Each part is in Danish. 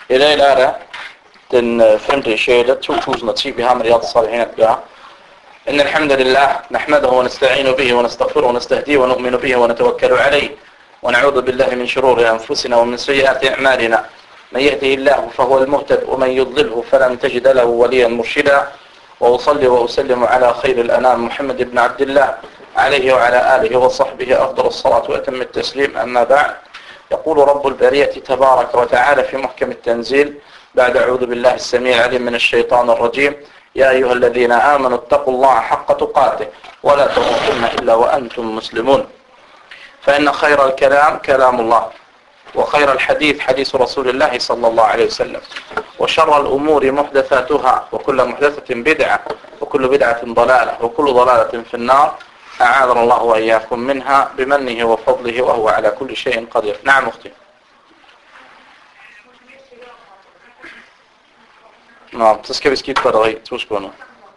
I dag er det den 5.6.2010. Vi har med Riyadh Salihin at gøre. إن الحمد لله نحمده ونستعين به ونستغفره ونستهديه ونؤمن به ونتوكل عليه ونعوذ بالله من شرور أنفسنا ومن سيئات أعمالنا من يهده الله فهو المهتد ومن يضلله فلن تجد له وليا مرشدا وأصلي وأسلم على خير الأنام محمد بن عبد الله عليه وعلى آله وصحبه أفضل الصلاة وأتم التسليم. أما بعد، يقول رب البرية تبارك وتعالى في محكم التنزيل بعد أعوذ بالله السميع العليم من الشيطان الرجيم: يا أيها الذين آمنوا اتقوا الله حق تقاته ولا تموتن إلا وأنتم مسلمون. فإن خير الكلام كلام الله، وخير الحديث حديث رسول الله صلى الله عليه وسلم، وشر الأمور محدثاتها، وكل محدثة بدعة، وكل بدعة ضلالة، وكل ضلالة في النار. أعاذنا الله وإياكم منها بمنه وفضله وهو على كل شيء قدير. نعم أختي. Nå, så skal vi skifte batteri. 2 sekunder.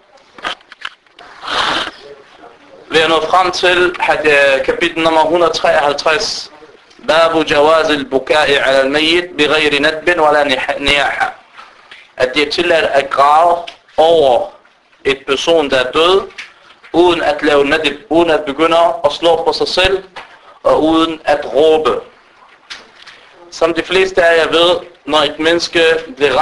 Vi er nået frem til kapitel nummer 153. Babu jawaz al-buka'i ala al-mayyit bighayri nadbin wala niyaha. At det er tilladt at græde over et person, der er død, uden at lave nadb, uden at begynde at slå på sig selv, og uden at råbe. Som de fleste af jer ved, når et menneske bliver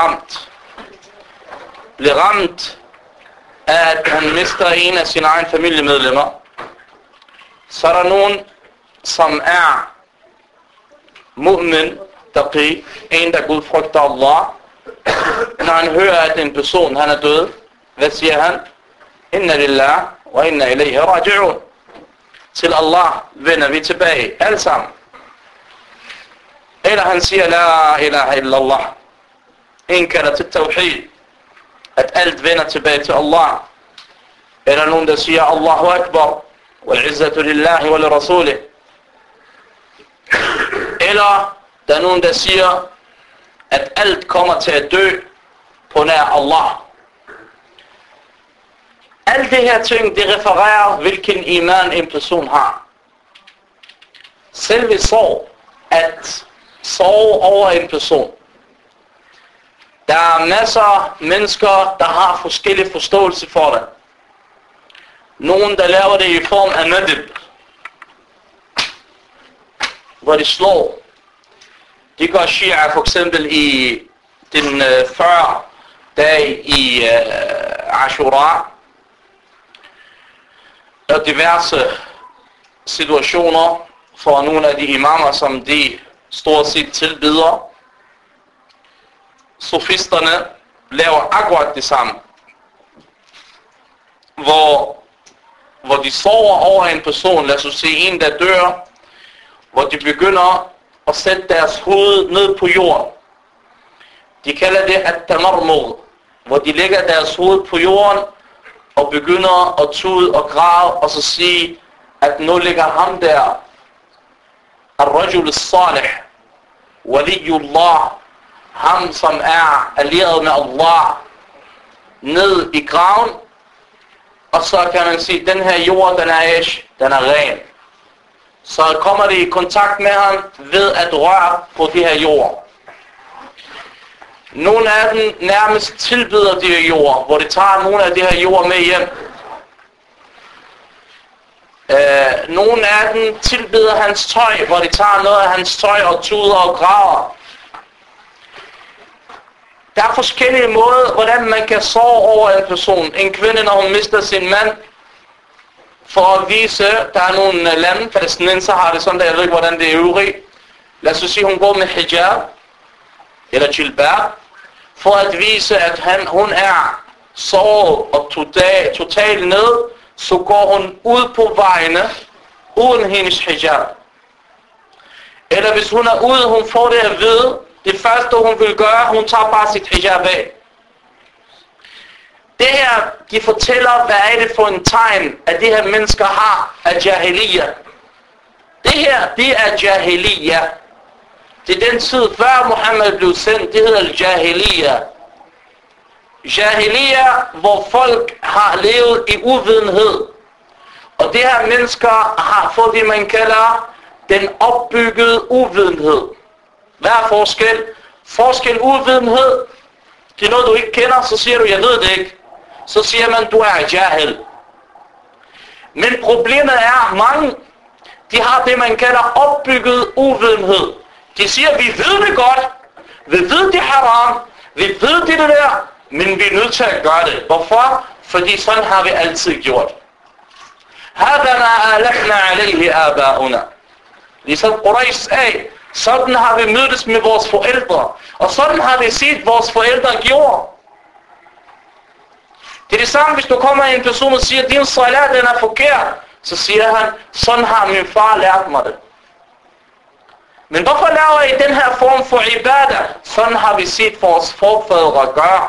ramt af, at han mister en af sine egne familiemedlemmer, så er der nogen, som er mu'min, taqi, en der Gud frygter Allah. Når han hører, at en person han er død, hvad siger han? Inna lillah wa inna ilayhi raji'un. Til Allah vender vi tilbage, alle sammen. Eller han siger la ilaha illallah, en kalder til tawhid, at alt vender tilbage til Allah. Eller nogen, der siger Allahu Akbar, wal-izzatu lillahi wa li-rasulih. Eller der er nogen, der siger, at alt kommer til at dø på nær Allah. Alt det her ting, det refererer, hvilken iman en person har. Selve sorg, at sove over en person. Der er masser af mennesker, der har forskellige forståelse for det. Nogen, der laver det i form af nadb, hvor de slår. De gør shia for eksempel i den 40 dag i Ashura, og diverse situationer for nogle af de imamer, som de stort set tilbyder. Sofisterne laver akkurat det samme, hvor de sover over en person, lad os sige en der dør, hvor de begynder at sætte deres hoved ned på jorden. De kalder det at-tamarmur, hvor de lægger deres hoved på jorden og begynder at tude og græde og så sige, at nu ligger ham der, al-rajul al-salih, waliyullah, ham som er allieret med Allah, ned i graven, og så kan man sige, den her jord, den er ren. Så kommer de i kontakt med ham ved at røre på de her jord. Nogle af dem nærmest tilbyder de her jord, hvor de tager nogle af de her jord med hjem. Nogle af dem tilbyder hans tøj, hvor de tager noget af hans tøj og tuder og graver. Der er forskellige måder, hvordan man kan sove over en person. En kvinde, når hun mister sin mand, for at vise, der er nogle lande, palæstinenser har det sådan, der jeg ved ikke, hvordan det er øvrigt. Lad os sige, hun går med hijab, eller jilbab, for at vise, at hun er såret og totalt ned, så går hun ud på vejene, uden hendes hijab. Eller hvis hun er ude, hun får det at vide, det første hun vil gøre, hun tager bare sit hijab af. Det her, de fortæller, hvad er det for en tegn, at de her mennesker har af jahiliya. Det her, det er jahiliya. Det er den tid, før Muhammed blev sendt, det hedder jahiliya. Jahiliya, hvor folk har levet i uvidenhed. Og de her mennesker har fået det, man kalder den opbyggede uvidenhed. Hvad er forskel? Forskel uvidenhed. Det er noget, du ikke kender, så siger du, jeg ved det ikke. Så siger man, du er jahil. Men problemet er, mange, de har det, man kalder opbygget uvidenhed. De siger, vi ved det godt. Vi ved, det er haram. Vi ved det der. Men vi er nødt til at gøre det. Hvorfor? Fordi sådan har vi altid gjort. هذا ما ألفنا عليه آباؤنا. Ligesom Quraysh sagde, sådan har vi mødtes med vores forældre. Og sådan har vi set vores forældre gjorde. Det er det samme, hvis du kommer en person og siger, din salat den er forkert. Så siger han, sådan har min far lært mig det. Men hvorfor laver I den her form for ibadah? Sådan har vi set vores forfædre gøre.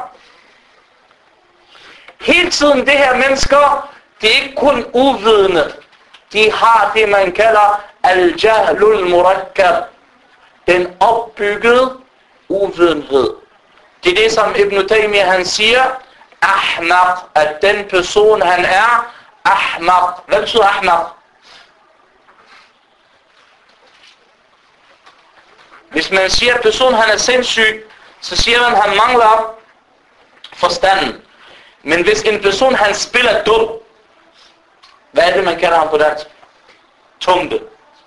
Hele tiden det her mennesker, det er ikke kun uvidende. De har det, man kalder al-jahlul murakkab. Den opbyggede uvidenhed. Det er det, som Ibn Taymiyyah han siger, ahmaq, at den person han er, ahmaq. Hvad betyder ahmaq? Hvis man siger, at personen han er sindssyg, så siger man, at han mangler forstanden. Men hvis en person han spiller dum, hvad er det, man kalder ham på dansk? Tumpe.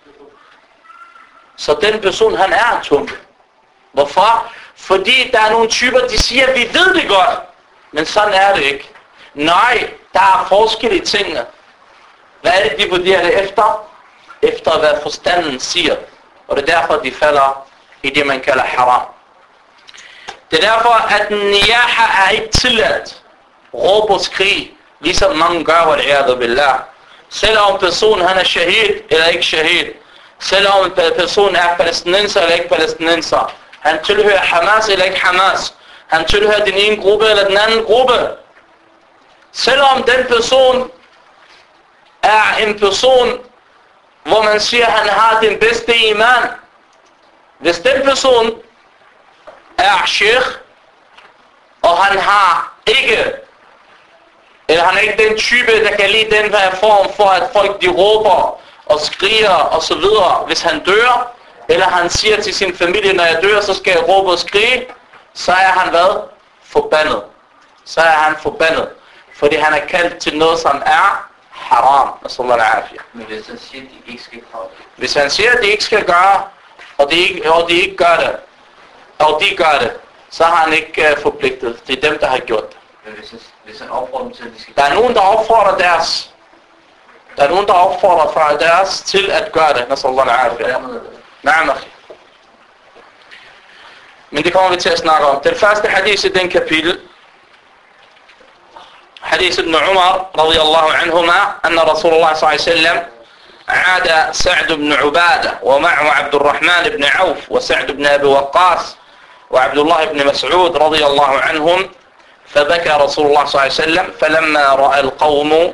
Så den person, han er tumpe. Hvorfor? Fordi der er nogle typer, de siger, vi ved det godt. Men sådan er det ikke. Nej, der er forskel i tingene. Hvad er det, de vurderer det efter? Efter hvad forstanden siger. Og det er derfor, de falder i det, man kalder haram. Det er derfor, at niyaha er ikke tilladt. Råb og skrig, ligesom mange gør, hvad det er, billah. Selvom personen han er shahid eller ikke shahid. Selvom personen er palæstinenser eller ikke palæstinenser. Han tilhører Hamas eller ikke Hamas. Han tilhører den ene gruppe eller den anden gruppe. Selvom den person er en person, hvor man siger, at han har den bedste iman. Hvis den person er sheikh, og han har ikke, eller han er ikke den type, der kan lide den her form for, at folk de råber og skriger og så videre, hvis han dør, eller han siger til sin familie, når jeg dør, så skal jeg råbe og skrige, så er han hvad? Forbandet. Så er han forbandet. Fordi han er kaldt til noget, som er haram. Men hvis han siger, at de ikke skal gøre det. Hvis han siger, at de ikke skal gøre, og de ikke gør det, og de gør det, så har han ikke forpligtet. Det er dem, der har gjort det. Men hvis han opfordrer dem til, at de skal Der er nogen, der opfordrer deres. Der er nogen, der opfordrer fra deres til at gøre det. Men det kommer vi til at snakke om. Den første hadith i den kapitel. حديث ابن عمر رضي الله عنهما أن رسول الله صلى الله عليه وسلم عاد سعد بن عبادة ومعه عبد الرحمن بن عوف وسعد بن أبي وقاص وعبد الله بن مسعود رضي الله عنهم فبكى رسول الله صلى الله عليه وسلم فلما رأى القوم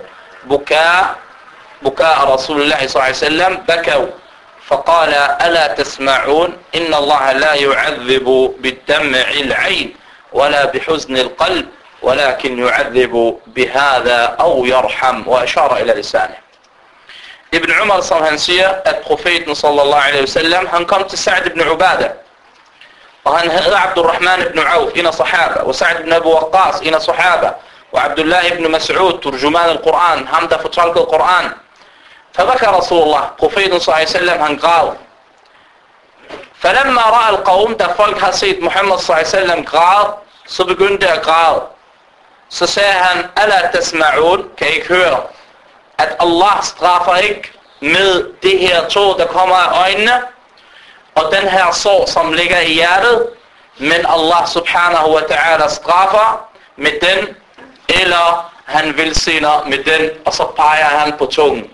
بكاء رسول الله صلى الله عليه وسلم بكوا فقال ألا تسمعون إن الله لا يعذب بالدمع العين ولا بحزن القلب ولكن يعذب بهذا أو يرحم وأشار إلى لسانه. Ibn Umar, som han siger, at profeten sallallahu alaihi wasallam, han kom til Sa'd ibn Ubadah. Og han hedder Abdurrahman ibn Auf, en af sahaba. Og Sa'd ibn Abu Waqqas, en af sahaba. Og Abdullah ibn Mas'ud, turjuman al-Quran, ham der fortolkede Quran. فبكى رسول الله, profeten sallallahu alaihi wasallam, han græd. فلما رأى القوم, da folk har set Muhammad sallallahu alaihi wasallam græd, så begyndte at græde. Så sagde han, Ala tasma'un, kan I ikke høre, at Allah straffer ikke med det her tår, der kommer af øjnene, og den her sår, som ligger i hjertet, men Allah subhanahu wa ta'ala straffer med den, eller han velsigner med den, og så peger han på tungen.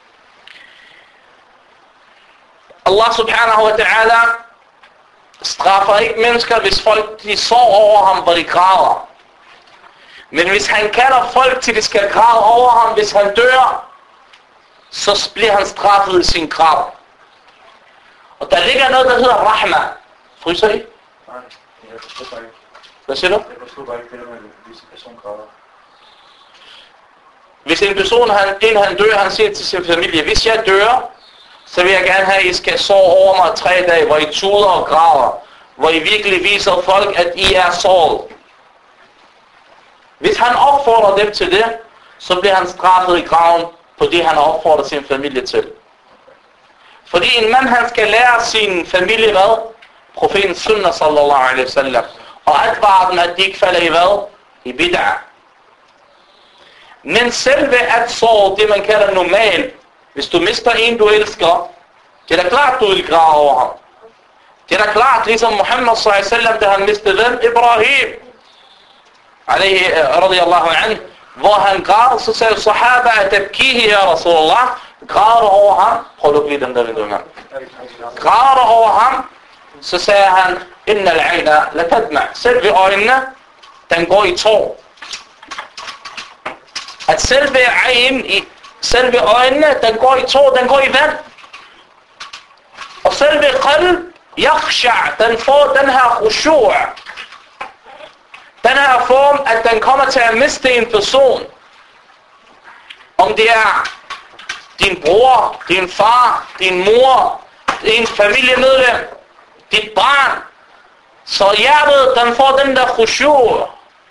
Allah subhanahu wa ta'ala straffer ikke mennesker, hvis folk de sår over ham, hvor de græder. Men hvis han kalder folk til, de skal græde over ham, hvis han dør, så bliver han straffet i sin grav. Og der ligger noget, der hedder rahma. Fryser I? Nej, jeg forstår bare ikke. Hvad siger du? Jeg forstår bare ikke det, hvis en person græder. Hvis en person, inden han dør, han siger til sin familie, hvis jeg dør, så vil jeg gerne have, at I skal sove over mig 3 dage, hvor I tuder og græder, hvor I virkelig viser folk, at I er Saul. Hvis han opfordrer dem til det, så bliver han straffet i graven på det, han opfordrer sin familie til. Fordi en mand, han skal lære sin familie hvad? Profeten Sunnah sallallahu alaihi wasallam. Og advare dem, at de ikke falder i hvad? I bid'ah. Men selve at så, det man kalder normalt, hvis du mister en, du elsker, det er da klart, du vil grave over ham. Det er da klart, ligesom Muhammad sallallahu alaihi wasallam, da han mistede hvem? Ibrahim. Alayhi radiyallahu anhu. Hvor han græd, så sagde sahaba, at abkihi ya Rasulullah, græder over ham. Prøv at blive den der vinduer. Græder over ham, så sagde han, inna al-ayna la tadma. Selve øjnene, den går i tår. At selve øjnene, den går i tår, den går i vand. Og selve qalb, yakhsha', den får den her khushu'. Den her form, at den kommer til at miste en person. Om det er din bror, din far, din mor, din familiemedlem, dit barn. Så hjertet, den får den der khushu'.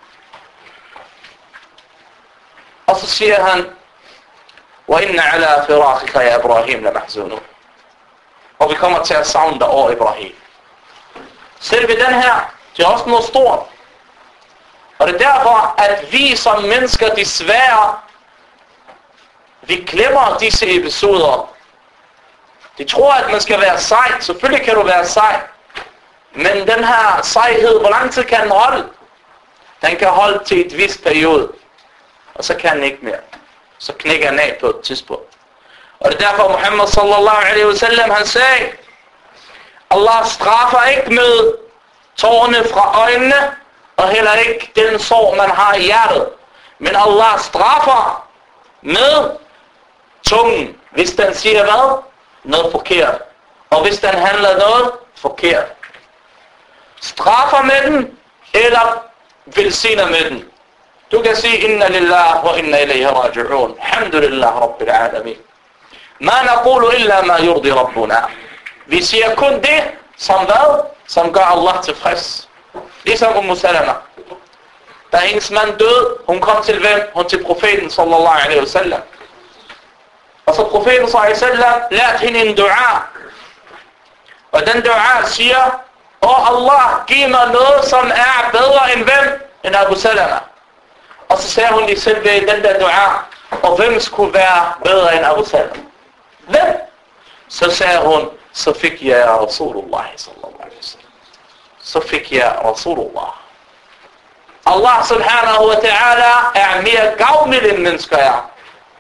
Og så siger han, وَإِنَّ عَلَى فِرَاقِكَ يَا إِبْرَاهِيمَ لَمَحْزُونُ. Og vi kommer til at savne dig over Ibrahim. Selve den her, det er også noget stort. Og det er derfor, at vi som mennesker desværre, vi glemmer disse episoder. De tror, at man skal være sej. Selvfølgelig kan du være sej. Men den her sejhed, hvor lang tid kan den holde? Den kan holde til et vist periode. Og så kan den ikke mere. Så knækker den af på et tidspunkt. Og det er derfor, Muhammad sallallahu alaihi wasallam, han sagde, Allah straffer ikke med tårerne fra øjnene, og heller ikke den sorg, man har i hjertet. Men Allah straffer med tungen, hvis den siger hvad? Noget forkert. Og hvis den handler noget forkert. Straffer med den, eller velsigner med den. Du kan sige, inna lillah wa inna ilayhi raji'un. Alhamdulillah rabbil alamin. Ma naqulu illa ma yurdi rabbuna. Vi siger kun det, som hvad? Som gør Allah tilfreds. Ligesom Salama. Da hendes mand døde, hun kom til hvem? Hun til profeten sallallahu alaihi wasallam. Og så profeten sallallahu alaihi wasallam lærte hende en dua. Og den dua siger, Allah, giv mig noget, som er bedre end hvem? End Abu Salama. Og så sagde hun lige selv ved den der dua, og hvem skulle være bedre end Abu Salama? Hvem? Så sagde hun, så fik jeg Rasulullah sallallahu alaihi wasallam. Så fik jeg Rasulullah. Allah subhanahu wa ta'ala er mere gavmild end mennesker er.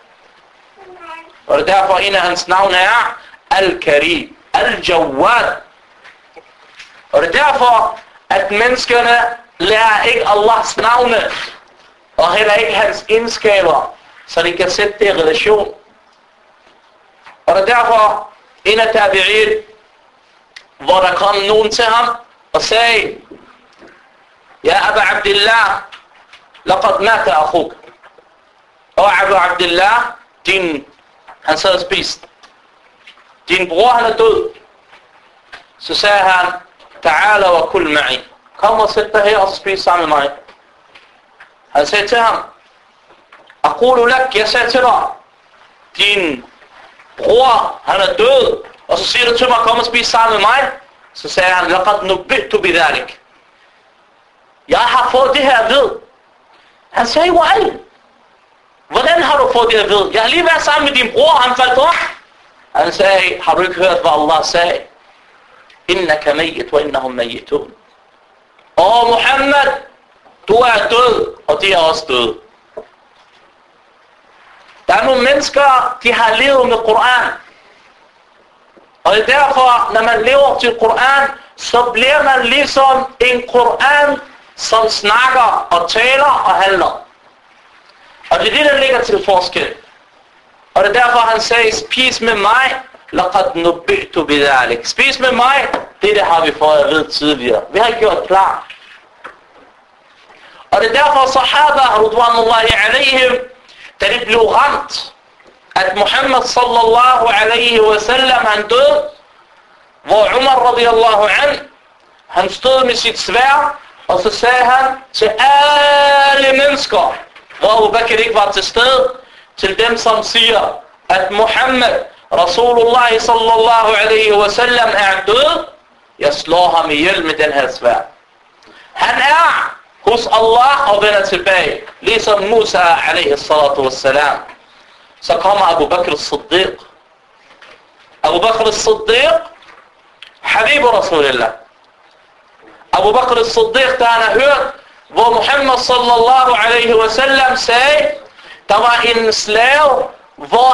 Og derfor en af hans navne er Al-Karim, Al-Jawad. Og det er derfor, at menneskerne lærer ikke Allahs navne, og heller ikke hans egenskaber, så de kan sætte det i relation. Og det er derfor, en af tabi'in, hvor der kom nogen til ham, og sagde, Ja Abu Abdillah, laqad mata akhuk. Og Abu Abdillah, han sad og spiste. Din bror, han er død. Så sagde han, Ta'ala wa kul ma'i. Kom og sæt dig her og spis sammen med mig. Han sagde til ham, Aqulu lak, jeg sagde til dig, din bror, han er død. Og så siger du til mig, kom og spis sammen med mig. Så sagde han, laqad nubitu bidhalik. Jeg har fået det her ved. Han sagde, hvordan har du fået det her ved? Jeg har lige været sammen med din bror, han faldt op. Han sagde, har du ikke hørt, hvad Allah sagde? Innaka mayyit wa innahum mayyitun. Muhammad, du er død, og de er også døde. Der er nogle mennesker, de har levet med Koran. Og det er derfor, når man lever til Koran, så bliver man ligesom en Koran, som snakker og taler og handler. Og det er det, der ligger til forskel. Og det er derfor, han sagde, spis med mig, laqad nubitu bidhalik. Spis med mig, det har vi fået at vide tidligere. Vi har gjort klar. Og det er derfor, sahaba, radwanullahi alaihim, da det blev ramt, at Muhammad sallallahu alaihi wasallam, han døde, hvor Umar radiyallahu an, Han stod med sit sværd, og så sagde han til alle mennesker, hvor Abu Bakr ikke var til stede, til dem som siger, at Muhammad, Rasulullah sallallahu alaihi wa sallam er død, jeg slår ham ihjel med den her sværd. Han er hos Allah og vender tilbage, ligesom Musa alaihi salatu wassalam. Så kommer Abu Bakr as-Siddiq. Abu Bakr as-Siddiq, Habib Rasulullah. Abu Bakr as-Siddiq, da han har hørt, hvor Muhammad sallallahu alaihi wa sallam sagde, der var en slave, hvor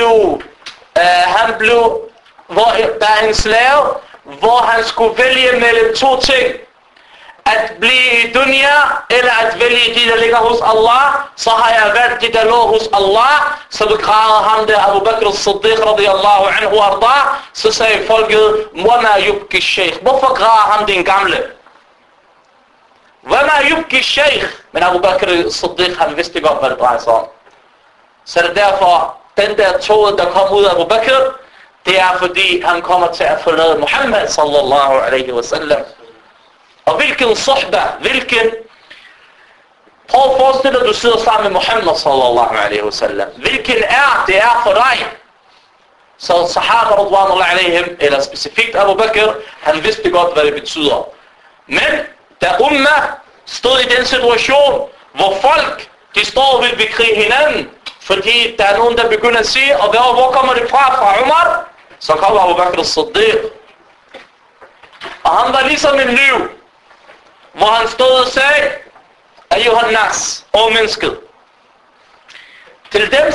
hvor han skulle vælge mellem to ting. At blive i dunya, eller at vælge de, der ligger hos Allah, så har jeg valgt de, der lå hos Allah. Så begravede ham der Abu Bakr as-Siddiq radiyallahu anhu arda. Så sagde folket, wama yubki sheikh. Hvorfor graver ham den gamle? Wama yubki sheikh. Men Abu Bakr as-Siddiq, han vidste godt, hvad det drejer sig om. Så det er derfor, den der toget, der kom ud af Abu Bakr, det er fordi, han kommer til at forlade Muhammad sallallahu alaihi wa sallam. Og hvilken sahba, prøv at forestille dig, du sidder sammen med Muhammad sallallahu alaihi wa sallam. Hvilken det er for dig? Så sahaba radwanullah alaihim, eller specifikt Abu Bakr, han vidste godt, hvad det betyder. Men da umma stod i den situation, hvor folk, de står og vil bekrige hinanden, fordi der er nogen, der begynder at sige, og hvor kommer det fra Umar? Så kommer Abu Bakr as-Siddiq. Og han var ligesom en liv, hvor han stod og sagde, Ayyuhan nas, o mennesket. Til dem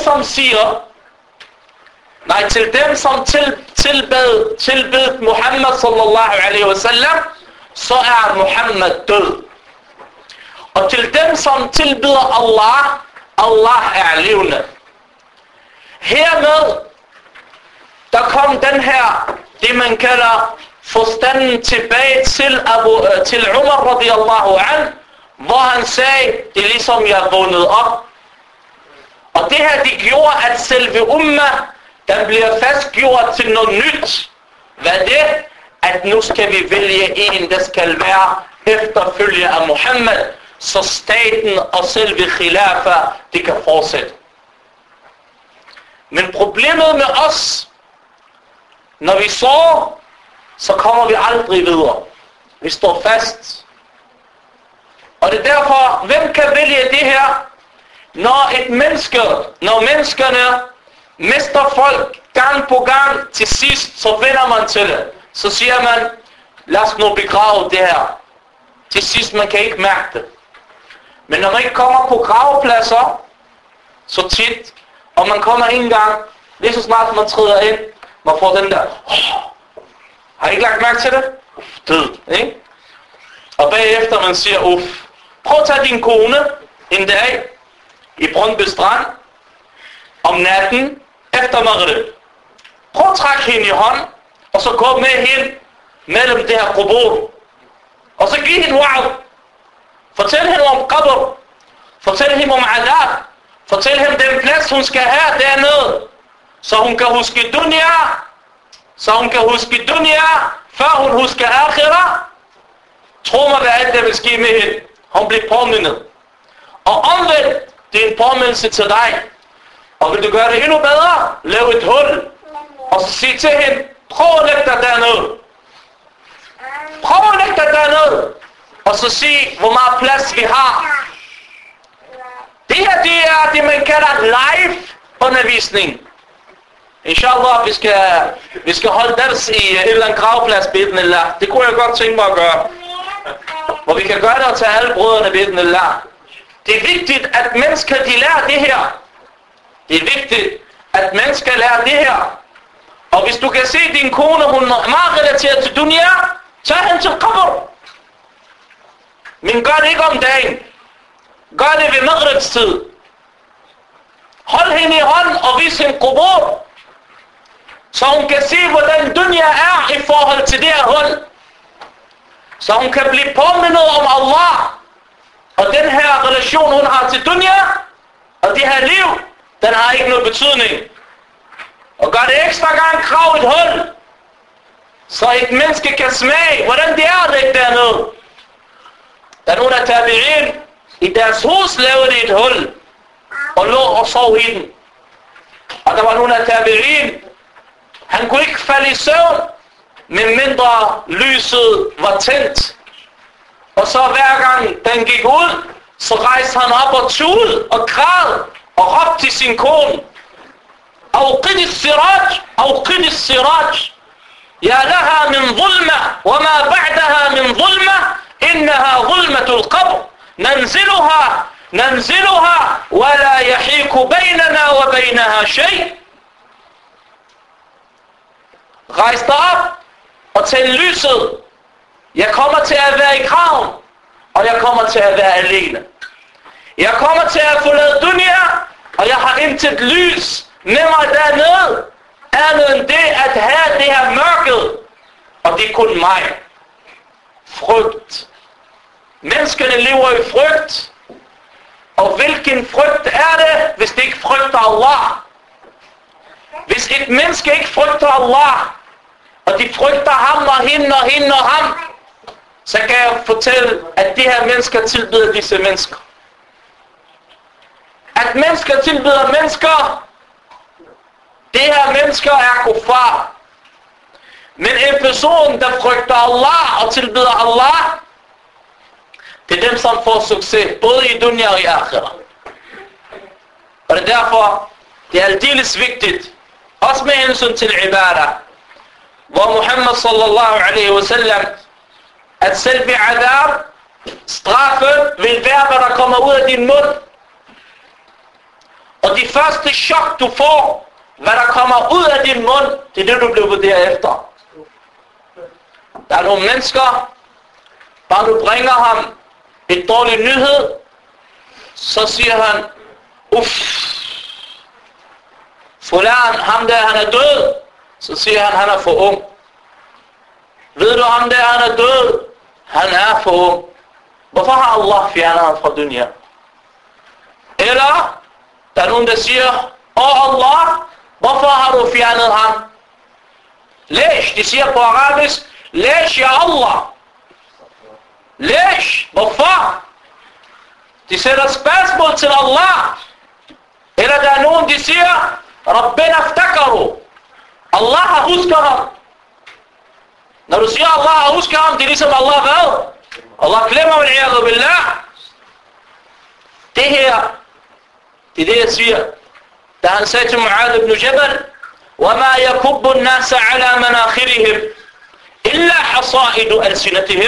som tilbed Muhammad sallallahu alaihi wa sallam, så er Muhammad død. Og til dem som tilbeder Allah, Allah er levende. Hermed, der kom den her, det man kalder forstanden tilbage til Umar radiyallahu an, hvor han sagde, det er ligesom jeg vågnede op. Og det her, det gjorde, at selve umma, den bliver fastgjort til noget nyt. Hvad er det? At nu skal vi vælge en, der skal være efterfølger af Muhammad, så staten og selve khilafa, det kan fortsætte. Men problemet med os, når vi sover, så kommer vi aldrig videre. Vi står fast. Og det er derfor, hvem kan vælge det her? Når menneskerne mister folk gang på gang, til sidst, så vender man til det. Så siger man, lad os nu begrave det her. Til sidst, man kan ikke mærke det. Men når man ikke kommer på gravepladser, så tit, og man kommer en gang, lige så snart man træder ind, man får den der, har I ikke lagt mærke til det? Død, ikke? Og bagefter man siger, prøv at tage din kone en dag i Brøndby Strand, om natten, efter Maghrib. Prøv at trække hende i hånd, og så gå med hende mellem det her qubur. Og så giv hende wa'ad. Fortæl hende om qabr. Fortæl hende om adab. Fortæl hende den plads, hun skal have dernede. Så hun kan huske dunya. Før hun husker akhira. Tro mig, hvad alt det vil ske med hende. Hun bliver påmindet. Og omvendt, det er en påmindelse til dig. Og vil du gøre det endnu bedre? Lav et hul. Og så sig til hende, prøv at lægge dig dernede. Og så sig, hvor meget plads vi har. Det her, det er det, man kalder live undervisning. Inshallah, vi skal holde ders i en eller anden gravplads, bidnillah. Det kunne jeg godt tænke mig at gøre. Hvor vi kan gøre det og tage alle brødrene, bidnillah. Det er vigtigt, at mennesker, de lærer det her. Og hvis du kan se din kone, hun er meget relateret til dunya, tag hende til qabr. Men gør det ikke om dagen. Gør det ved maghribs tid. Hold hende i hånden og vis hende qubur. Så hun kan se, hvordan dunya er i forhold til det her hul. Så hun kan blive påmindet om Allah. Og den her relation, hun har til dunya, og det her liv, den har ikke noget betydning. Og gør det ekstra gang, grav et hul. så et menneske kan smage, hvordan det er det dernede. Der er nogen af tabi'in, i deres hus lavede de et hul, og lå og sov i den. Og der var nogen af tabi'in, han kunne ikke falde i søvn, medmindre lyset var tændt. Og så hver gang den gik ud, så rejste han op og tudede og græd og råbte til sin kone. أوقد السراج أوقد السراج يا لها من ظلمة وما بعدها من ظلمة إنها ظلمة القبر ننزلها ولا يحيك بيننا وبينها شيء. Rejs dig op og tænd lyset. Jeg kommer til at være i graven, og jeg kommer til at være alene. Jeg kommer til at forlade dunya, og jeg har intet lys med mig dernede, andet end det at have det her mørket, og det er kun mig. Frygt. Menneskene lever i frygt, og hvilken frygt er det, hvis det ikke frygter Allah? Hvis et menneske ikke frygter Allah, og de frygter ham og hende og hende og ham, så kan jeg fortælle, at de her mennesker tilbyder disse mennesker. At mennesker tilbyder mennesker, det her mennesker er kuffar. Men en person, der frygter Allah og tilbyder Allah, det er dem, som får succes, både i dunya og i akhirah. Og det er derfor, det er aldeles vigtigt, også med hensyn til ibadah, hvor Muhammad sallallahu alaihi wasallam, at selve adab, straffe, vil være, hvad der kommer ud af din mund. Og de første chok, du får, hvad der kommer ud af din mund, det er det, du bliver vurderet efter. Der er nogle mennesker, bare du bringer ham et dårligt nyhed, så siger han, fulan, ham der, han er død. Så siger han er for ung. Ved du ham der, han er død? Han er for ung. Hvorfor har Allah fjernet ham fra dunya? Eller, der er nogen, der siger, Allah, hvorfor har du fjernet ham? Læs, de siger på arabisk, læs ya Allah. Læs, hvorfor? De sætter spørgsmål til Allah. Eller der er nogen, der siger, Rabbena ftakaru. Allah har husket ham. Når du siger, Allah har husket ham, det er ligesom Allah hvad? Allah glemmer med iyadu billah. Det her, det er det, jeg siger. Da han sagde til Mu'adh ibn Jabal, وَمَا يَكُبُّ النَّاسَ عَلَى مَنَاخِرِهِمْ إِلَّا حَصَائِدُ أَلْسِنَتِهِمْ.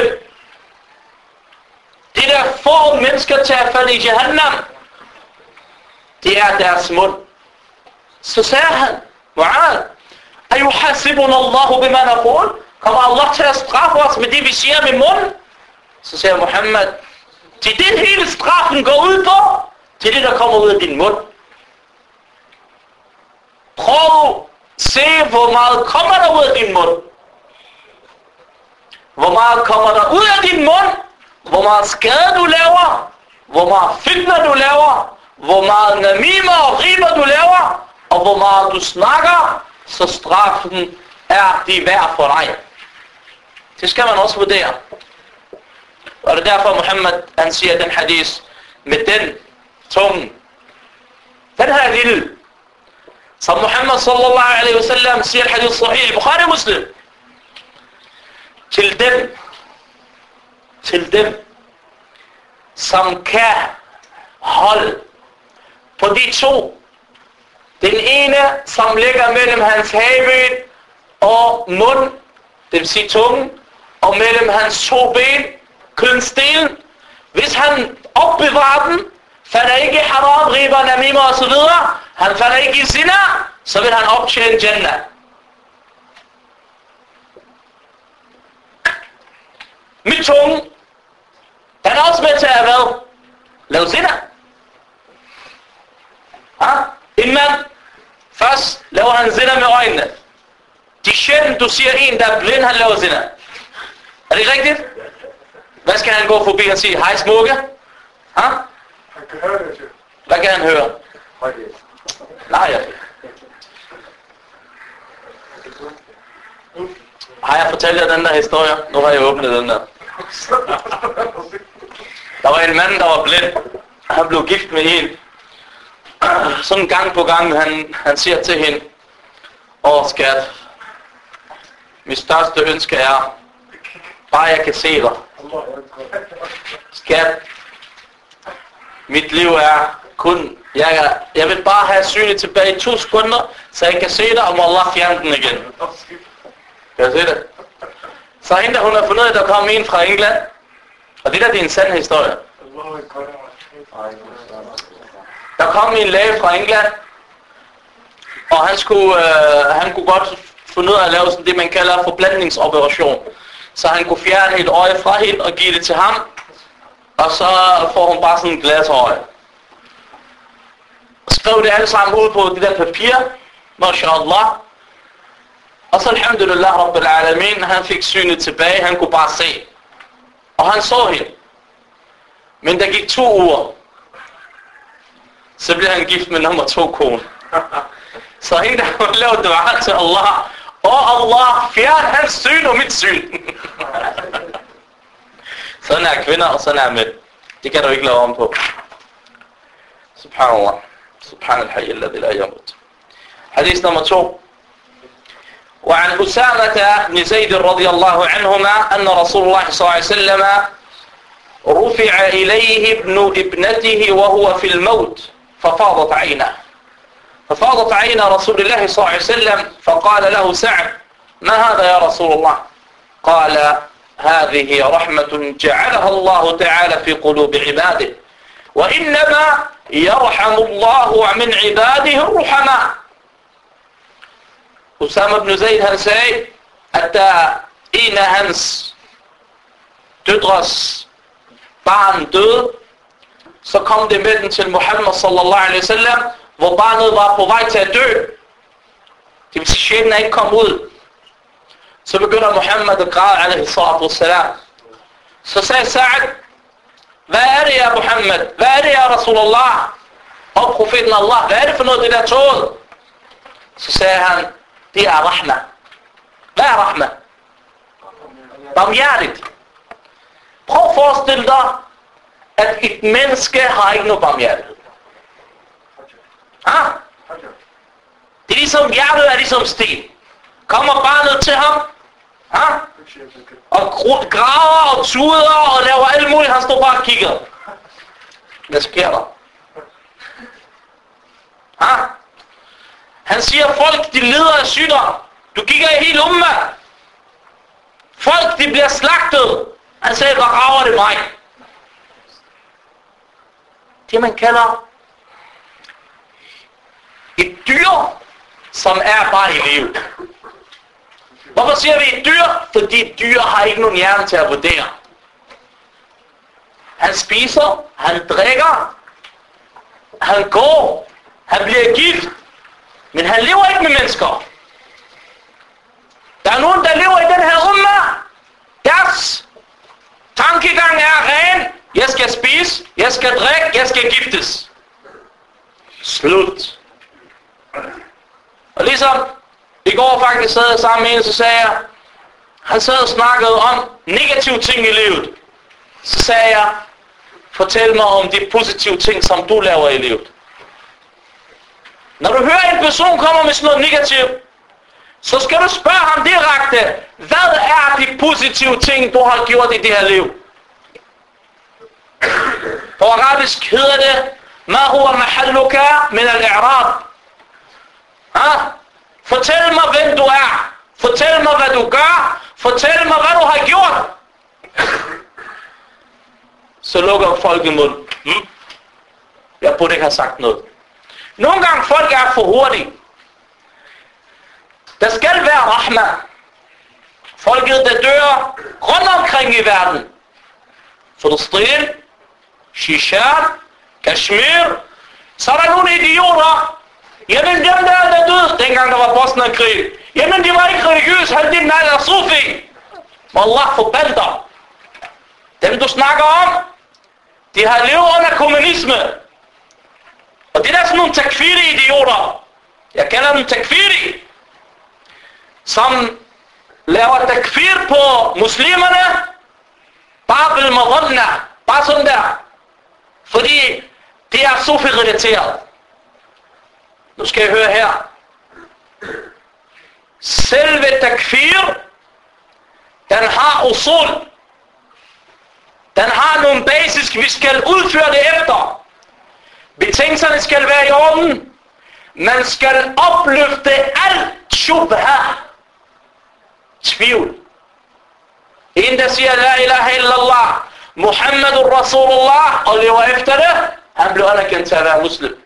De der få mennesker til at falde i Jahannam, det er deres mund. Så sagde han, Mu'adh, أَيُحَاسِبُنَ اللَّهُ بِمَا نَقُولُ. Kommer Allah til at straffe os med det, vi siger med munden? Så siger Muhammad, til det hele straffen går ud på, til det, der kommer ud af din mund. Prøv se, hvor meget kommer der ud af din mund. Hvor meget kommer der ud af din mund? Hvor meget skade du laver? Hvor meget fitner du laver? Hvor meget namimer og riber du laver? Og hvor meget du snakker? Så straffen er de værd for dig. Det skal man også vurdere. Og det er derfor Muhammad, han siger den hadith med den tunge. Den her lille, som Muhammad sallallahu alaihi wasallam siger hadith sahih, Bukhari Muslim. Til dem, som kan holde på de to. Den ene, som ligger mellem hans haveben og mund, det vil sige tungen, og mellem hans to ben, kønsdelen. Hvis han opbevarer den, falder ikke i haram, riber, namimer osv., han falder ikke i zina, så vil han optjene Jannah. Mit tunge, han er også med til at hvad? Lave zina. En mand, først laver han zina med øjnene. De sjældent, du siger en, der er blind, han laver zina. Er det rigtigt? Hvad skal han gå forbi og sige? Hej smukke? Han kan høre det, siger. Hvad kan han høre? Nej, ja. Har jeg fortalt jer den der historie? Nu har jeg åbnet den der. Der var en mand, der var blind. Han blev gift med en. Sådan gang på gang, han siger til hende, skat, mit største ønske er, bare jeg kan se dig. Skat, mit liv er kun, jeg vil bare have synet tilbage i 2 sekunder, så jeg kan se dig, og må Allah fjerne den igen. Kan jeg se det? Så hende, hun har fundet ud af, at der kom en fra England, og det er en sand historie. Der kom en læge fra England, og han kunne godt finde ud af at lave sådan det, man kalder forblandingsoperation. Så han kunne fjerne et øje fra hende og give det til ham, og så får hun bare sådan en glasøje. Og skrev det alle sammen ud på det der papir, mashallah. Og så alhamdulillah rabbil alamin, han fik synet tilbage, han kunne bare se. Og han så hende. Men der gik 2 uger. Så blev han gift med nummer 2 kone. Så hende der lavede dua til Allah. Allah, fjern hans syn og mit syn. Sådan er kvinder, og sådan er mænd. Det kan du ikke lave om på. Subhanallah. Subhanallah, alladhi la yamut. Hadith nummer 2. وعن أسامة بن زيد رضي الله عنهما أن رسول الله صلى الله عليه وسلم رفع إليه ابن ابنته وهو في الموت ففاضت عين رسول الله صلى الله عليه وسلم فقال له سعد ما هذا يا رسول الله؟ قال هذه رحمة جعلها الله تعالى في قلوب عباده وإنما يرحم الله من عباده الرحماء. Usama ibn Zaid, han sagde, at da en af hans døtres barn døde, så kom det med den til Muhammad sallallahu alaihi wasallam, hvor barnet var på vej til at dø. Det vil sige, sjælen er ikke kommet ud. Så begynder Muhammad at græde, alaihi salatu wassalam. Så sagde Sa'ad, hvad er det, ja Muhammad? Hvad er det, ja Rasulullah? Og profeten Allah, hvad er det for noget, det der tål? Så sagde han, det er rahma. Hvad er rahma? Barmhjertigt. Prøv at forestille dig, at et menneske har ikke noget barmhjertighed. Det er ligesom, hjertet er ligesom sten. Kommer barnet til ham, og graver og tuder og laver alt muligt, han står bare og kigger. Hvad sker der? Han siger, folk de lider af sygdom. Du kigger i hele umma. Folk de bliver slagtet. Han sagde, hvad rager det mig? Det man kalder et dyr, som er bare i livet. Hvorfor siger vi et dyr? Fordi et dyr har ikke nogen hjerne til at vurdere. Han spiser, han drikker, han går, han bliver gift. Men han lever ikke med mennesker. Der er nogen, der lever i den her umma. Deres tankegang er ren. Jeg skal spise, jeg skal drikke, jeg skal giftes. Slut. Og ligesom i går faktisk sad jeg sammen med en, så sagde jeg, han sad og snakkede om negative ting i livet. Så sagde jeg, fortæl mig om de positive ting, som du laver i livet. Når du hører en person kommer med sådan noget negativt, så skal du spørge ham direkte, hvad er de positive ting, du har gjort i det her liv? På arabisk hedder det, ma huwa mahalluka min al-i'rab. Fortæl mig, hvem du er. Fortæl mig, hvad du gør. Fortæl mig, hvad du har gjort. Så lukker folk i munden. Jeg burde ikke have sagt noget. Nogle gange folk er for hurtige. Der skal være rahma. Folket, der dør rundt omkring i verden. Filistin, Shishan, Kashmir. Så er der nogle idioter. Jamen dem der døde, dengang der var Bosnien-krig. Jamen de var ikke religiøse, han din eller sufi. Wallah forbander. Dem du snakker om, de har levet under kommunisme. Og det er sådan nogle takfiri-idioter. Jeg kalder dem takfiri. Som laver takfir på muslimerne, bare bil madonna, bare sådan der, fordi det er sufi-relateret. Nu skal jeg høre her. Selve takfir, den har usul. Den har nogle basisk, vi skal udføre det efter. Betingelserne skal være i orden. Man skal opløfte alt shubha. Tvivl. En der siger, la ilaha illallah, Muhammadur Rasulullah, og lever efter det, han bliver anerkendt til at være muslim.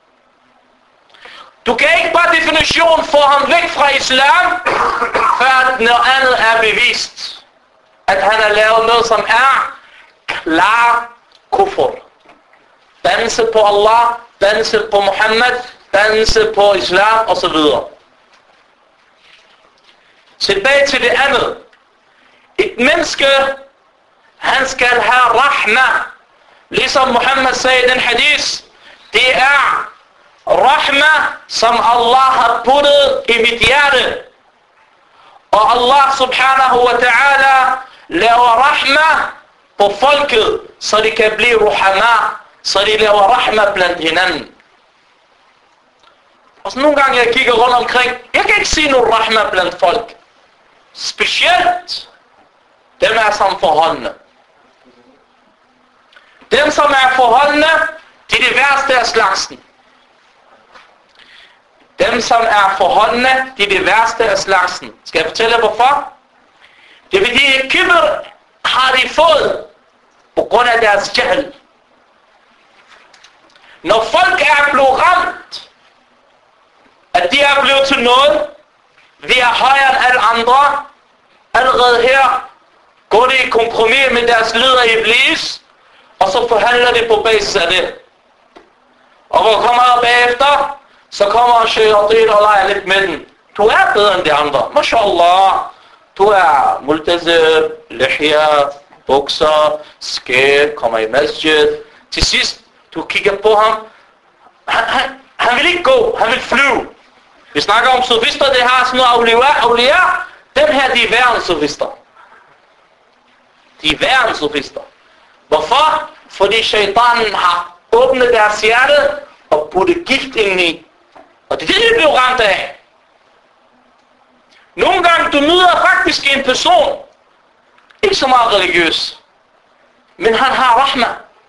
Du kan ikke bare definition få ham væk fra islam, før noget andet er bevist. At han har lavet noget, som er klar kufr. Dannelse på Allah, dannelse på Muhammad, dannelse på islam osv. Tilbage til det andet. Et menneske, han skal have rahma. Ligesom Muhammad sagde i den hadith, det er rahma, som Allah har puttet i mit hjerte. Og Allah subhanahu wa ta'ala laver rahma på folket, så de kan blive ruhama, så de laver rahma blandt hinanden. Og så nogle gange jeg kigger rundt omkring, jeg kan ikke sige noget rahma blandt folk. Specielt dem er som forholdene. Dem som er forholdene, de er det værste af slagsen. Dem som er forholdene, de er det værste af slagsen. Skal jeg fortælle hvorfor? Det er fordi kibber har de fået på grund af deres jahl. Når folk er blevet ramt, at de er blevet til noget, vi er højere end alle andre, allerede her går de i kompromis med deres leder i iblis, og så forhandler de på basis af det. Og hvor kommer der bagefter? Så kommer shayatid og leger lidt med den. Du er bedre end de andre. Mashallah. Du er multazib, lihya, bukser, skæg, kommer i masjid. Til sidst, du kigger på ham. Han vil ikke gå, han vil flyve. Vi snakker om sofister, det har sådan noget awliya. Dem her, de er værre end sofister. De er værre end sofister. Hvorfor? Fordi shaitanen har åbnet deres hjerte og puttet gift indeni. Og det er det, de bliver ramt af. Nogle gange du møder faktisk en person, ikke så meget religiøs, men han har rahma.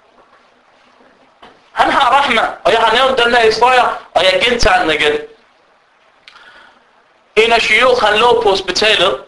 Han har rahma. Og jeg har nævnt den der historie, og jeg gentager den igen. En af shuyukh, han lå på hospitalet,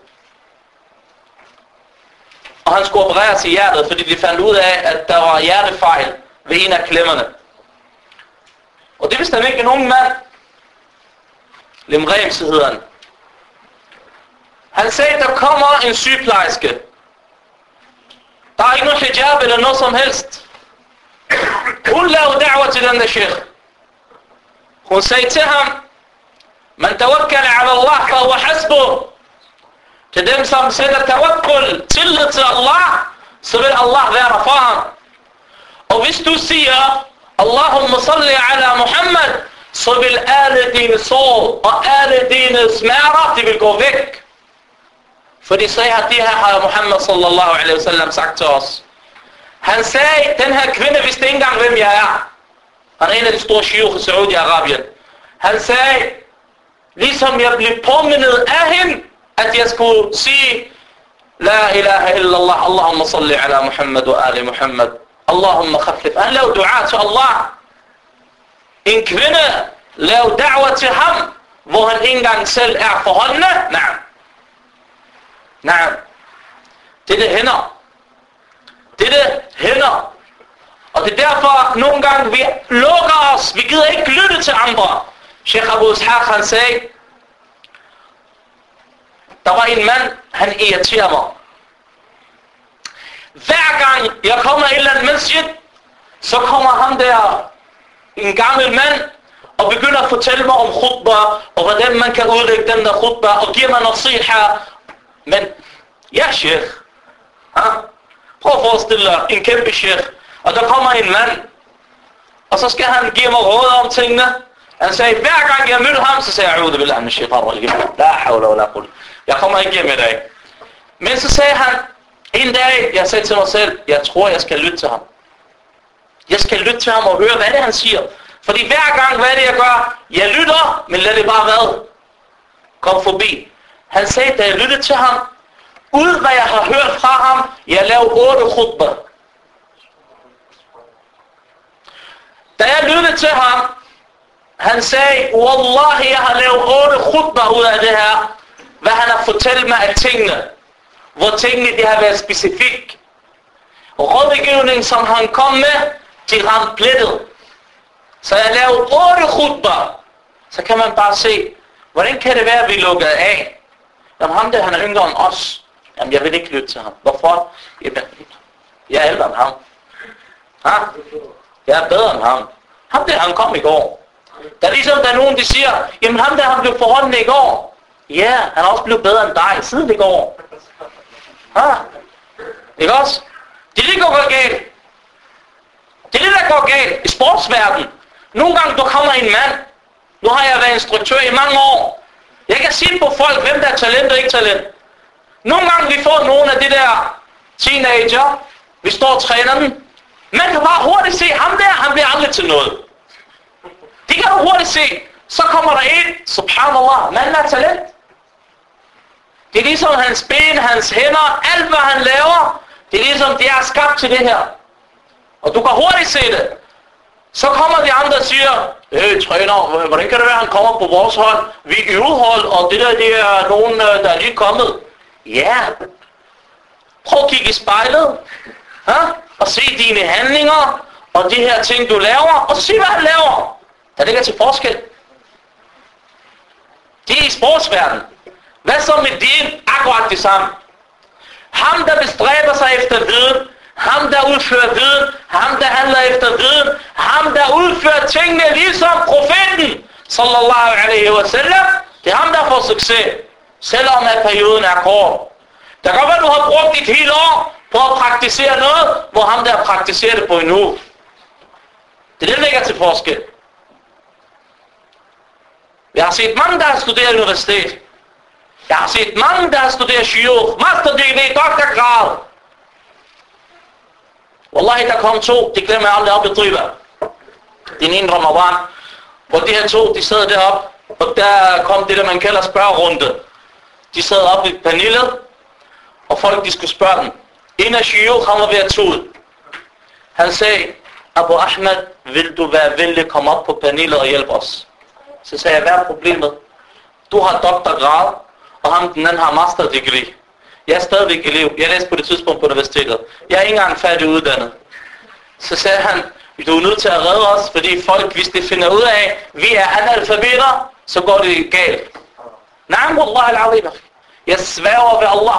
og han skulle opereres i hjertet, fordi de fandt ud af, at der var hjertefejl ved en af klemmerne. Og det vidste han ikke en ung mand. Limrems hedder han. Han sagde, der kommer en sygeplejerske. Der er ikke noget hijab eller noget som helst. Hun lavede da'wah til den der sheikh. Hun sagde til ham, man tawakkal ala Allah, fa huwa hasbuh. Til dem, som sætter tawakkul, tillid til Allah, så vil Allah være der for ham. Og hvis du siger, Allahumma salli ala Muhammad, så vil alle dine sår og alle dine smerter, de vil gå væk. Fordi så har det her har Muhammad sallallahu alaihi wasallam sagt til os. Han sagde, den her kvinde vidste ikke engang, hvem jeg er. Han er en af de store shuyukh i Saudi-Arabien. Han sagde, ligesom jeg blev påmindet af hende, at jeg skulle sige, la ilaha illallah, Allahumma salli ala Muhammad wa ali Muhammad, Allahumma khafif. Han lavede dua til Allah. En kvinde lavede da'wah til ham, hvor han ikke engang selv er forholdende. Nej. Nej. Det er det hænder. Det er det hænder. Og det er derfor, nogle gange vi lukker os. Vi gider ikke lytte til andre. Sheikh Abu Ishaq, han sagde, der var en mand, han irriterer mig. Hver gang jeg kommer i et eller andet masjid, så kommer ham der, en gammel mand, og begynder at fortælle mig om khutbah, og hvordan man kan udlægge den der khutbah, og giver mig nasiha. Men, ja sheikh, prøv at forestille dig en kæmpe sheikh, og der kommer en mand, og så skal han give mig råd om tingene. Han sagde, hver gang jeg mødte ham, så sagde jeg, a'udhu billahi minash shaitanir rajim. La hawla wa la quwwata. Jeg kommer ikke hjem i dag. Men så sagde han, en dag, jeg sagde til mig selv, jeg tror, jeg skal lytte til ham. Jeg skal lytte til ham og høre, hvad det er, han siger. Fordi hver gang, hvad det jeg gør, jeg lytter, men lad det bare hvad? Kom forbi. Han sagde, da jeg lyttede til ham, ud hvad jeg har hørt fra ham, jeg lavede 8 khutbah. Da jeg lyttede til ham, han sagde, Wallahi, jeg har lavet 8 khutbah ud af det her. Hvad han har fortalt mig af tingene. Hvor tingene de har været specifikt. Rådgivning, som han kom med, de ramte plettet. Så jeg lavede 8 khutbah. Så kan man bare se, hvordan kan det være, at vi lukkede af? Jamen ham der, han er yngre end os. Jamen jeg vil ikke lytte til ham. Hvorfor? Jamen, jeg er ældre end ham. Ha? Jeg er bedre end ham. Ham der, han kom i går. Der er ligesom, der er nogen, der siger, jamen ham der, han blev forhåndende i går. Ja, han er også blevet bedre end dig, siden det går. Ha? Ikke også? Det er det, der går galt. Det er det, der går galt i sportsverdenen. Nogle gange, du kommer en mand. Nu har jeg været instruktør i mange år. Jeg kan sige på folk, hvem der er talent og ikke talent. Nogle gange, vi får nogle af de der teenager. Vi står og træner dem. Man kan bare hurtigt se, ham der, han bliver aldrig til noget. Det kan du hurtigt se. Så kommer der en, subhanallah, manden er talent. Det er ligesom hans ben, hans hænder, alt hvad han laver. Det er ligesom, det er skabt til det her. Og du kan hurtigt se det. Så kommer de andre og siger, træner, hvordan kan det være, han kommer på vores hold? Vi er øvehold, og det er nogen, der er lige kommet. Ja. Prøv at kigge i spejlet. Og se dine handlinger, og de her ting, du laver, og se, hvad han laver. Der ligger til forskel. Det er i sportsverdenen. Hvad så med din? Akkurat det samme. Ham, der bestræber sig efter viden, ham, der udfører viden, ham, der handler efter viden, ham, der udfører tingene ligesom profeten, sallallahu alaihi wa sallam, det er ham, der får succes, selvom at perioden er kort. Der kan være, du har brugt et helt år på at praktisere noget, hvor ham, der praktiserer det på en uge. Det er det, der ligger til forskel. Jeg har set mange, der har studeret universitet. Jeg har set mange, der har studeret shiur, masterdegree, doktorgrad. Wallahi, der kom 2, det glemmer jeg aldrig op i Driva. Den ene Ramadan. Og de her 2, de sad deroppe, og der kom det, der man kalder spørgerunde. De sad oppe i panelet, og folk, de skulle spørge dem. En af shiur, han var ved at tage ud. Han sagde, Abu Ahmed, vil du være venlig komme op på panelet og hjælpe os? Så sagde jeg, hvad er problemet? Du har doktorgrad, og ham den anden har masterdegree. Jeg er stadigvæk elev. Jeg læste på det tidspunkt på universitetet. Jeg er ikke engang færdig uddannet. Så sagde han, du er nødt til at redde os, fordi folk, hvis de finder ud af, vi er analfabeter, så går det galt. Naam, wallah al-azim. Jeg sværger ved Allah.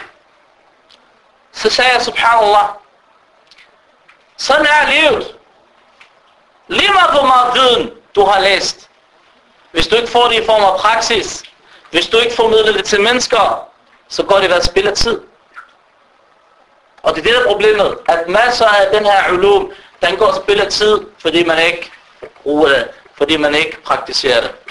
Så sagde jeg, subhanallah, sådan er livet. Lige meget hvor meget viden du har læst. Hvis du ikke får det i form af praksis, hvis du ikke formidler det til mennesker, så går det ved at spille tid. Og det er det, der er problemet, at masser af den her ulum, den går og spiller tid, fordi man ikke bruger det, fordi man ikke praktiserer det.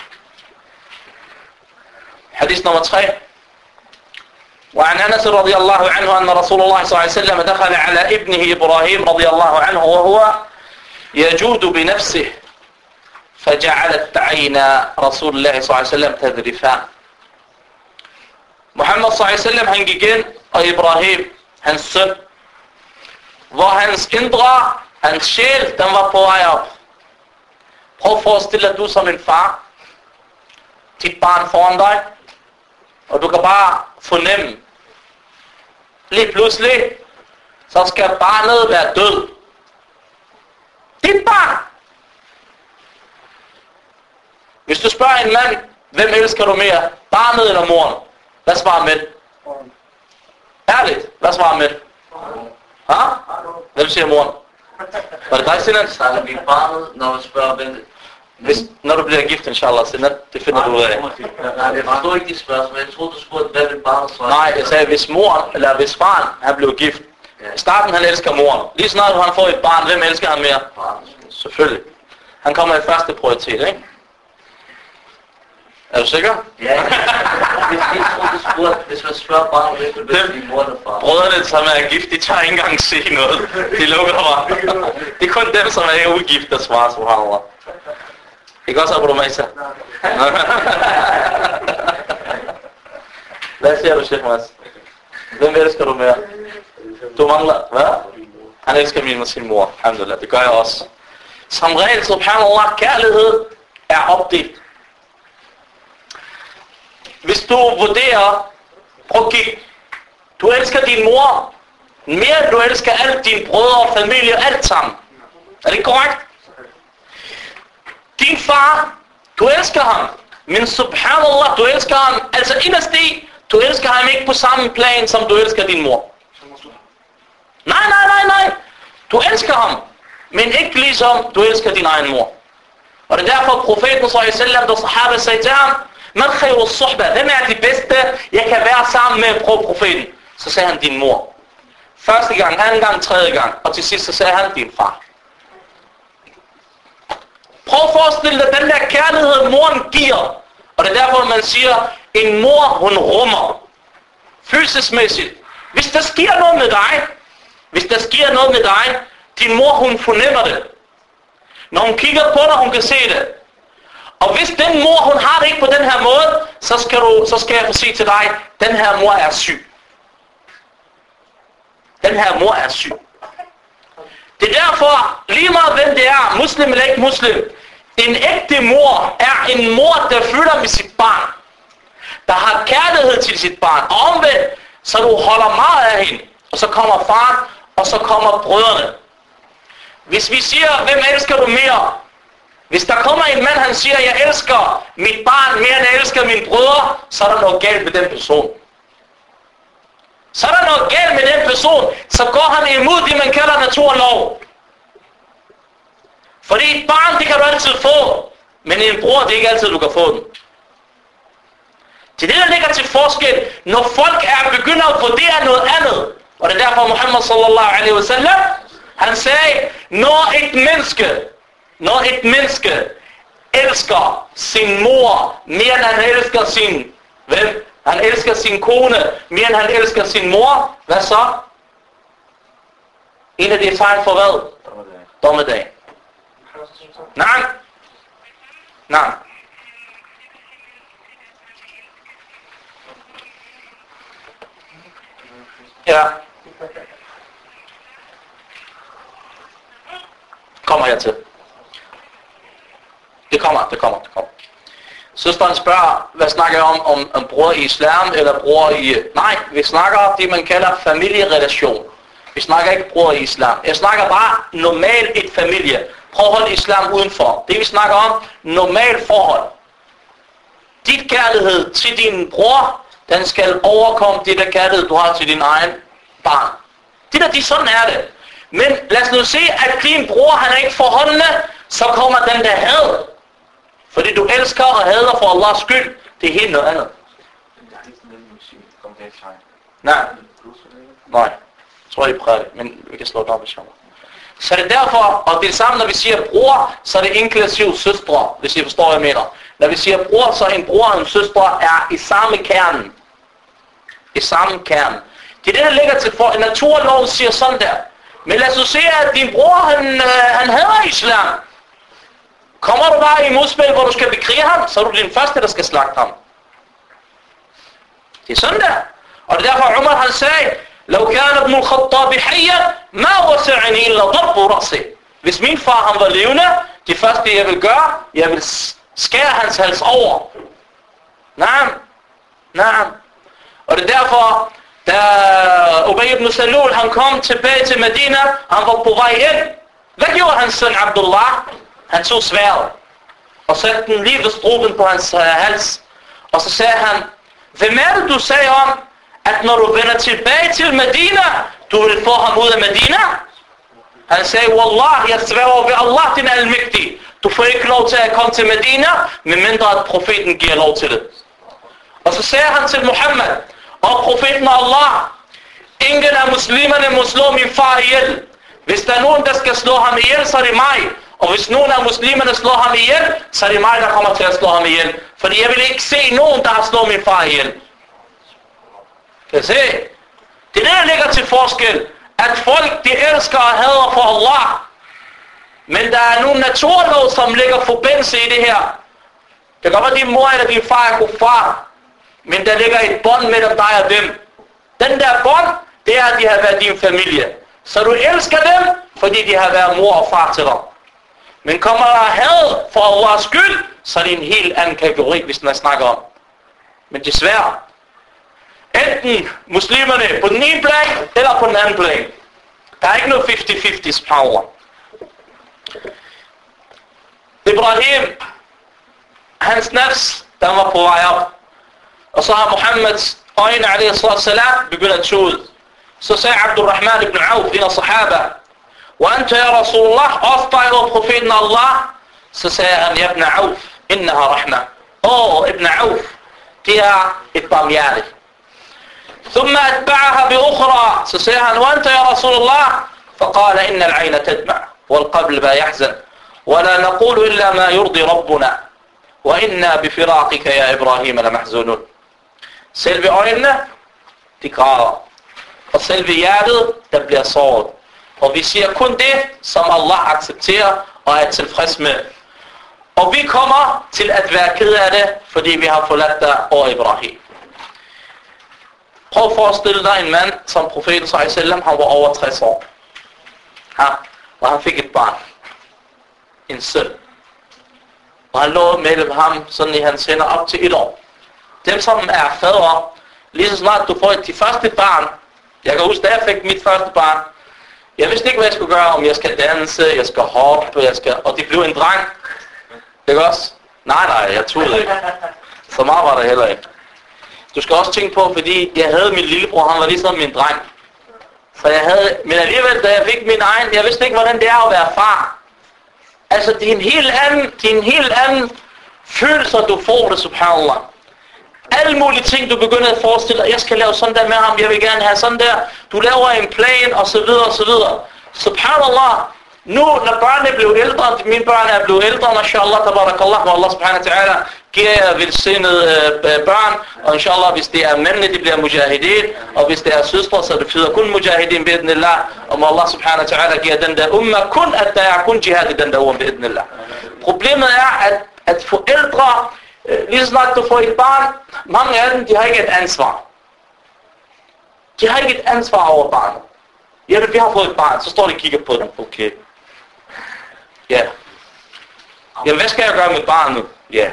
Hadith nummer 3. وعن أنس رضي الله عنه أن رسول الله صلى الله عليه وسلم دخل على ابنه إبراهيم رضي الله عنه وهو يجود بنفسه فجعلت عين رسول الله صلى الله عليه وسلم تذرفان. Muhammad sallallahu alaihi wasallam, han gik ind, og Ibrahim, hans søn, hvor hans indre, hans sjæl, den var på vej op. Prøv at forestille dig, du som en far, dit barn foran dig, og du kan bare fornemme, lige pludselig, så skal barnet være død. Dit barn! Hvis du spørger en mand, hvem elsker du mere, barnet eller moren? Hvad svarer med? Ærligt, hvad svarer med? Ha? Hvem siger moren? Var det dig, Sinan? Snakker vi barnet, når vi spørger hvem? Når du bliver gift, inshallah, Sinan, det finder du ud af. Nej, jeg forstår ikke de spørgsmål. Jeg troede, du spurgte, hvad vil barnet svare? Nej, jeg sagde, hvis moren, eller hvis faren, han blev gift. I starten, han elsker moren. Lige snart han får et barn, hvem elsker han mere? Selvfølgelig. Han kommer i første prioritet, ikke? Er du sikker? Ja. Hvis man spørger barnet, hvilken bedste din mor eller far. Brødrene, som er gift, de tør ikke engang sige noget. De lukker mig. Det er kun dem, som er ikke ugift, der svarer, subhanallah. Ikke også, Abu Maisa? Hvad siger du, Sheikh Mads? Hvem elsker du mere? Du mangler, hvad? Han elsker sin mor, alhamdulillah. Det gør jeg også. Som regel, subhanallah, kærlighed er opdelt. Hvis du vurderer, prøv at kigge. Du elsker din mor mere end du elsker alle dine brødre og familie, alt sammen. Er det korrekt? Din far, du elsker ham. Men subhanallah, du elsker ham. Altså inderst i, du elsker ham ikke på samme plan, som du elsker din mor. Nej. Du elsker ham. Men ikke ligesom du elsker din egen mor. Og det er derfor profeten sallallahu da sahaba sagde til ham, man khayru suhba, hvem er de bedste, jeg kan være sammen med profeten? Så sagde han din mor. Første gang, anden gang, tredje gang. Og til sidst så sagde han din far. Prøv at forestille dig den der kærlighed, moren giver. Og det er derfor, man siger, en mor, hun rummer. Følelsesmæssigt. Hvis der sker noget med dig, din mor, hun fornemmer det. Når hun kigger på dig, hun kan se det. Og hvis den mor, hun har det ikke på den her måde, så skal jeg få sige til dig, den her mor er syg. Den her mor er syg. Det er derfor, lige meget hvem det er, muslim eller ikke muslim, en ægte mor er en mor, der føler med sit barn. Der har kærlighed til sit barn. Og omvendt, så du holder meget af hende. Og så kommer faren, og så kommer brødrene. Hvis vi siger, hvem elsker du mere? Hvis der kommer en mand, han siger, jeg elsker mit barn mere end jeg elsker mine brødre, så er der noget galt med den person. Så går han imod det, man kalder naturlov. Fordi et barn, det kan du altid få, men en bror, det er ikke altid, du kan få den. Det er det, der ligger til forskel, når folk begynder at vurdere noget andet. Og det er derfor, Muhammad sallallahu alaihi wasallam, han sagde, når et menneske elsker sin mor mere end han elsker sin hvem? Han elsker sin kone mere end han elsker sin mor. Hvad så? En af de tegn for hvad? Dommedag. Nej. Ja. Kommer hertil. Det kommer. Søsteren spørger, hvad snakker jeg om bror i islam eller bror i... Nej, vi snakker om det, man kalder familierelation. Vi snakker ikke bror i islam. Jeg snakker bare normalt et familie. Prøv at holde islam udenfor. Det vi snakker om, normalt forhold. Dit kærlighed til din bror, den skal overkomme det der kærlighed, du har til din egen barn. Sådan er det. Men lad os nu se, at din bror, han er ikke forholdende, så kommer den der had. Fordi du elsker og hader for Allahs skyld. Det er helt noget andet. Nej. Jeg tror jeg prøver det, men vi kan slå det op i sjovt. Så det er derfor, og det er samme, når vi siger bror, så er det inklusiv søstre, hvis I forstår, hvad jeg mener. Når vi siger bror, så en bror og en søstre er i samme kernen. Det er det, der ligger til for. Naturloven siger sådan der. Men lad os se, at din bror, han hader islam. Kommer du bare i modspil, hvor du skal bekrige ham, så er du den første, der skal slagte ham. Det er sådan der. Og det er derfor, Umar han sagde, لو كان ابن الخطاب حيا ما وسعني إلا ضرب رأسه. Hvis min far han var levende, det første jeg vil gøre, jeg vil skære hans hals over. Naam. Og det er derfor, da Ubay ibn Salul han kom tilbage til Medina, han var på vej ind. Hvad gjorde hans søn Abdullah? Han tog sværdet og satte den lige ved struben på hans hals. Og så sagde han, hvem er det du sagde om, at når du vender tilbage til Medina, du vil få ham ud af Medina? Han sagde, Wallah, jeg sværger ved Allah, din almægtige. Du får ikke lov til at komme til Medina, medmindre at profeten giver lov til det. Og så sagde han til Muhammad, og profeten af Allah, ingen af muslimerne må slå min far ihjel. Hvis der er nogen, der skal slå ham ihjel, så er det mig. Og hvis nogen af muslimerne slår ham ihjel, så er det mig, der kommer til at slå ham ihjel. Fordi jeg vil ikke se nogen, der har slået min far ihjel. Kan I se? Det er det, der ligger til forskel. At folk, de elsker og hader for Allah. Men der er nogle naturlov, som ligger forbindelse i det her. Det kan godt være, din mor eller din far er god far. Men der ligger et bånd mellem dig og dem. Den der bånd, det er, at de har været din familie. Så du elsker dem, fordi de har været mor og far til dig. Men kommer der had for Allahs skyld, så er det en helt anden kategori, hvis man snakker om. Men desværre, enten muslimerne på den ene plan, eller på den anden plan. Der er ikke noget 50-50 power. Ibrahim, hans nafs, den var på vej op. Og så har Muhammeds øjne, alaihi salam, begyndt at tage ud. Så sagde Abdurrahman ibn Auf, en af sahaba, وأنت يا رسول الله أفضل profeten Allah. Så sagde han, ja ibn Auf, innaha rahma. Ibn Auf, det er et barmhjerte. ثم أتبعها بأخرى. Så sagde han, وأنت يا رسول الله. فقال إن العين تدمع والقلب يحزن ولا نقول إلا ما يرضي ربنا وإنا بفراقك يا إبراهيم لمحزونون. Selve øjnene, de græder. Og selve hjertet, der bliver såret. Og vi siger kun det, som Allah accepterer og er tilfreds med. Og vi kommer til at være ked af det, fordi vi har forladt dig og Ibrahim. Prøv at forestille dig en mand, som profeten sallallahu, han var over 60 år. Og han fik et barn. En søn. Og han lå mellem ham, sådan i hans hænder, op til 1 år. Dem som er fædre, lige så snart du får dit første barn. Jeg kan huske, da jeg fik mit første barn. Jeg vidste ikke, hvad jeg skulle gøre, om jeg skal danse, jeg skal hoppe, og det blev en dreng. Ikke også? Nej, jeg troede ikke. Så meget var der heller ikke. Du skal også tænke på, fordi jeg havde min lillebror, han var ligesom min dreng. Så jeg havde, men alligevel, da jeg fik min egen, jeg vidste ikke, hvordan det er at være far. Altså, det er en helt anden følelse, du får det, subhanallah. Alle mulige ting, du begynder at forestille dig, jeg skal lave sådan der med ham, jeg vil gerne have sådan der. Du laver en plan, og så videre, og så videre. Subhanallah. Nu, når børnene blev ældre, mine børn er blevet ældre, mashallah, tabarakallah, og Allah subhanahu wa ta'ala giver jer velsignede børn, og inshallah, hvis det er mændene, de bliver mujahidin, og hvis det er søstre, så det fyder kun mujahidin, bi'idnillah, og Allah subhanahu wa ta'ala giver den der umma kun, at der er kun jihad i den der umma, bi'idnillah. Problemet er, at forældre, lige så snart du får et barn, mange af dem, de har ikke et ansvar. De har ikke et ansvar over barnet. Ja, vi har fået et barn, så står de og kigger på dem. Okay. Ja. Jamen, hvad skal jeg gøre med barnet? Ja.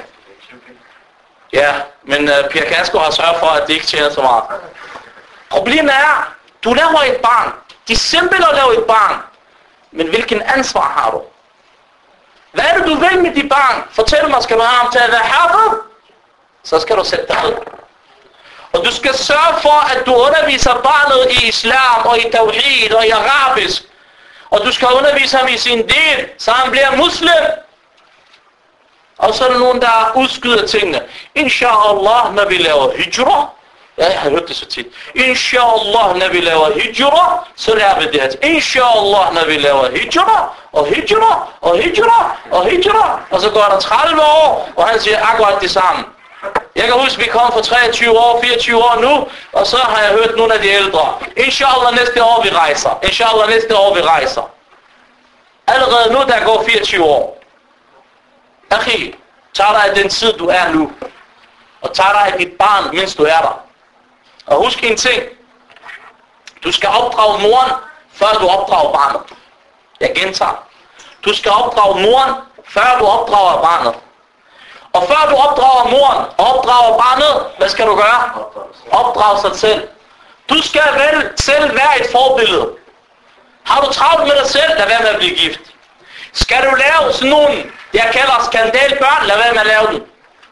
Ja, men Pia Kasko har sørget for, at det ikke tjener så meget. Problemet er, du laver et barn. Det er simpelt at lave et barn. Men hvilken ansvar har du? Hvad er det, du vil med dit barn? Fortæl mig, skal du have ham til at være herre? Så skal du sætte dig ned. Og du skal sørge for, at du underviser barnet i islam og i tawhid og i arabisk. Og du skal undervise ham i sin del, så han bliver muslim. Og så er der nogen, der udskyder tingene. Inshallah, når vi laver hijra. Ja, jeg har hørt det så tit. Inshallah, når vi laver hijra, så lærer vi det her. Inshallah, når vi laver hijra, og hijra, og hijra, og hijra. Og så går der 30 år, og han siger akkurat det samme. Jeg kan huske, vi kom for 23 år, 24 år nu, og så har jeg hørt nogle af de ældre. Inshallah, næste år vi rejser. Inshallah, næste år vi rejser. Allerede nu, der går 24 år. Akhi, tag dig af den tid, du er nu. Og tag dig af dit barn, mens du er der. Og husk en ting. Du skal opdrage moren, før du opdrager barnet. Jeg gentager. Du skal opdrage moren, før du opdrager barnet. Og før du opdrager moren og opdrager barnet, hvad skal du gøre? Opdrage sig selv. Du skal vel selv være et forbillede. Har du travlt med dig selv, lad være med at blive gift. Skal du lave sådan nogle, jeg kalder skandalbørn, lad være med at lave den.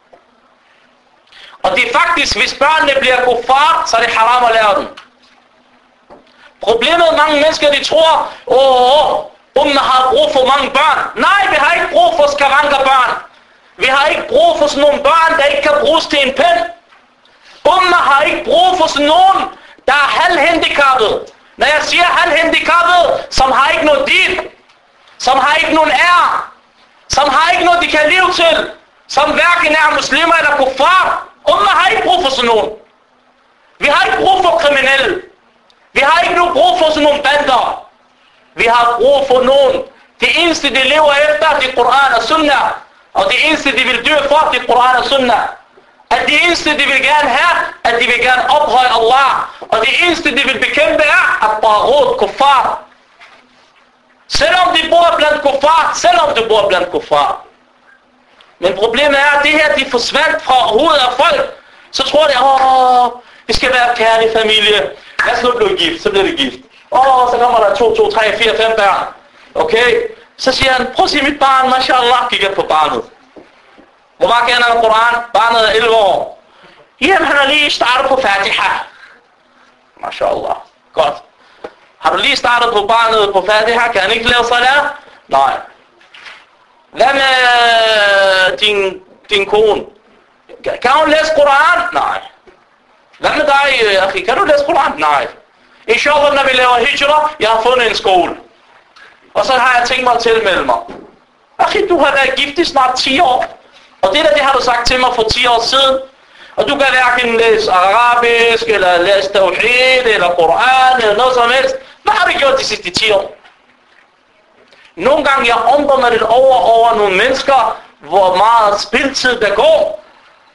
Og det er faktisk, hvis børnene bliver kuffar, så er det haram at lave den. Problemet med mange mennesker, de tror, umma har brug for mange børn. Nej, vi har ikke brug for skavankerbørn. Vi har ikke brug for sådan nogle børn, der ikke kan bruges til en pen. Umma har ikke brug for sådan nogen, der er halvhandicappet. Når jeg siger halvhandicappet, som har ikke noget din, som har ikke nogen ære, som har ikke noget, de kan leve til. som hverken er muslimer eller kuffar. Umma har ikke brug for sådan nogen. Vi har ikke brug for kriminelle. Vi har ikke nu brug for sådan nogle bander. Vi har brug for nogen. Det eneste, de lever efter, det er Koran og Sunnah. Og det eneste, de vil dø for, det er Koran og Sunnah. At det eneste, de vil gerne have, at de vil gerne ophøje Allah. Og det eneste, de vil bekæmpe er, at Taghut, kuffar. Selvom de bor blandt kuffar. Men problemet er, at det her, de forsvandt fra hovedet af folk. Så tror de, vi skal være kærlig familie. Lad os nu blive gift, så bliver det gift. Så kommer der 2, 3, 4, 5 børn. Okay? Så siger han, prøv at se mit barn, mashallah, kigger på barnet. Hvor var kender han Koran? Barnet er 11 år. Jamen, han har lige startet på Fatiha. Mashallah. Godt. Har du lige startet på barnet på Fatiha? Kan han ikke lave salat? Nej. Hvad med din kone? Kan hun læse Koran? Nej. Hvad med dig, akhi? Kan du læse Koran? Nej. Inshallah, når vi laver hijra, jeg har fundet en skole. Og så har jeg tænkt mig at tilmelde mig. Akhi, du har været gift i snart 10 år. Og det har du sagt til mig for 10 år siden. Og du kan hverken læse arabisk, eller læse tawhid, eller Koran, eller noget som helst. Hvad har du gjort de sidste 10 år? Nogle gange jeg undrer mig lidt over nogle mennesker, hvor meget spildtid der går.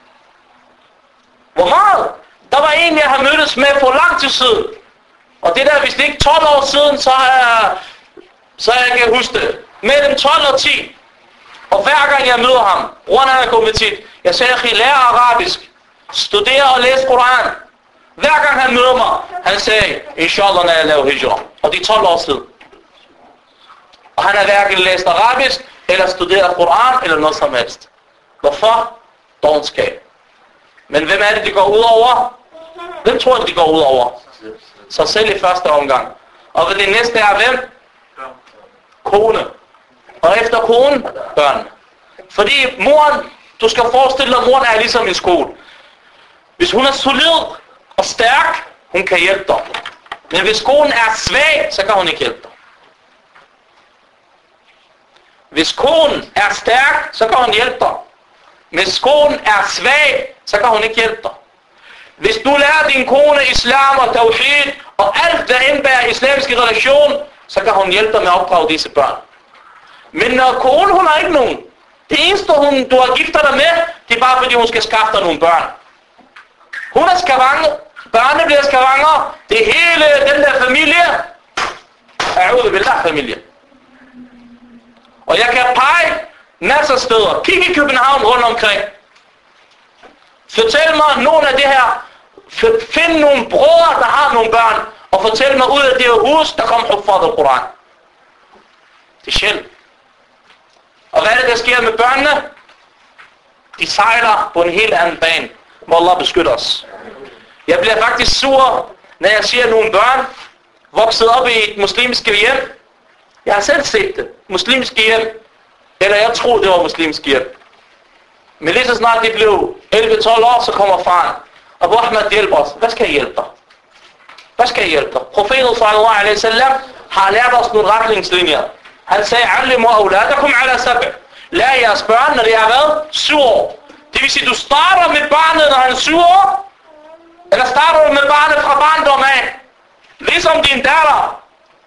Hvor meget? Der var en, jeg har mødtes med for lang tid siden. Og det der, hvis det ikke 12 år siden, så jeg kan huske det. Mellem 12 og 10. Og hver gang jeg møder ham, rundt han er konvertit, jeg siger, at jeg lærer arabisk, studerer og læser Koran. Hver gang han møder mig, han sagde, inshallah, når jeg laver hijra. Og det er 12 år siden. Og han har hverken læst arabisk, eller studeret Koran, eller noget som helst. Hvorfor? Dovenskab. Men hvem er det, det går ud over? Hvem tror du, det går ud over? Sig selv i første omgang. Og det næste er hvem? Kone. Og efter konen, børn. Fordi moren, du skal forestille dig, at moren er ligesom en skole. Hvis hun er solid og stærk, hun kan hjælpe dig. Men hvis konen er svag, så kan hun ikke hjælpe dig. Hvis konen er stærk, så kan hun hjælpe dig. Hvis konen er svag, så kan hun ikke hjælpe dig. Hvis du lærer din kone islam og tawhid og alt, hvad indbærer islamiske relation, så kan hun hjælpe dig med at opdrage disse børn. Men når konen, hun har ikke nogen. Det eneste, du har giftet dig med, det er bare fordi, hun skal skaffe dig nogle børn. Hun er skavanger. Børnene bliver skavanger. Det er hele den der familie. A'udhu billah familie. Og jeg kan pege masser af steder. Kig i København rundt omkring. Fortæl mig nogle af det her. Find nogle brødre, der har nogle børn. Og fortæl mig ud af det her hus, der kom huffad al-Quran. Det er sjældent. Og hvad er det, der sker med børnene? De sejler på en helt anden bane. Må Allah beskytte os. Jeg bliver faktisk sur, når jeg ser nogle børn vokset op i et muslimsk hjem. Jeg har selv set det. Muslimsk hjem. Eller jeg troede, det var muslimsk hjem. Men lige så snart de blev 11-12 år, så kommer faren. Abu Ahmed hjælper os. Hvad skal jeg hjælpe dig? Hvad skal jeg hjælpe dig? Profeten sallallahu alaihi wasallam har lært os nogle retningslinjer. Han sagde, allimu auladakum ala sab'a. Lær jeres børn, når det har været 7 år. Det vil sige, du starter med barnet, når han er 7 år. Eller starter du med barnet fra barndom af. Ligesom din datter.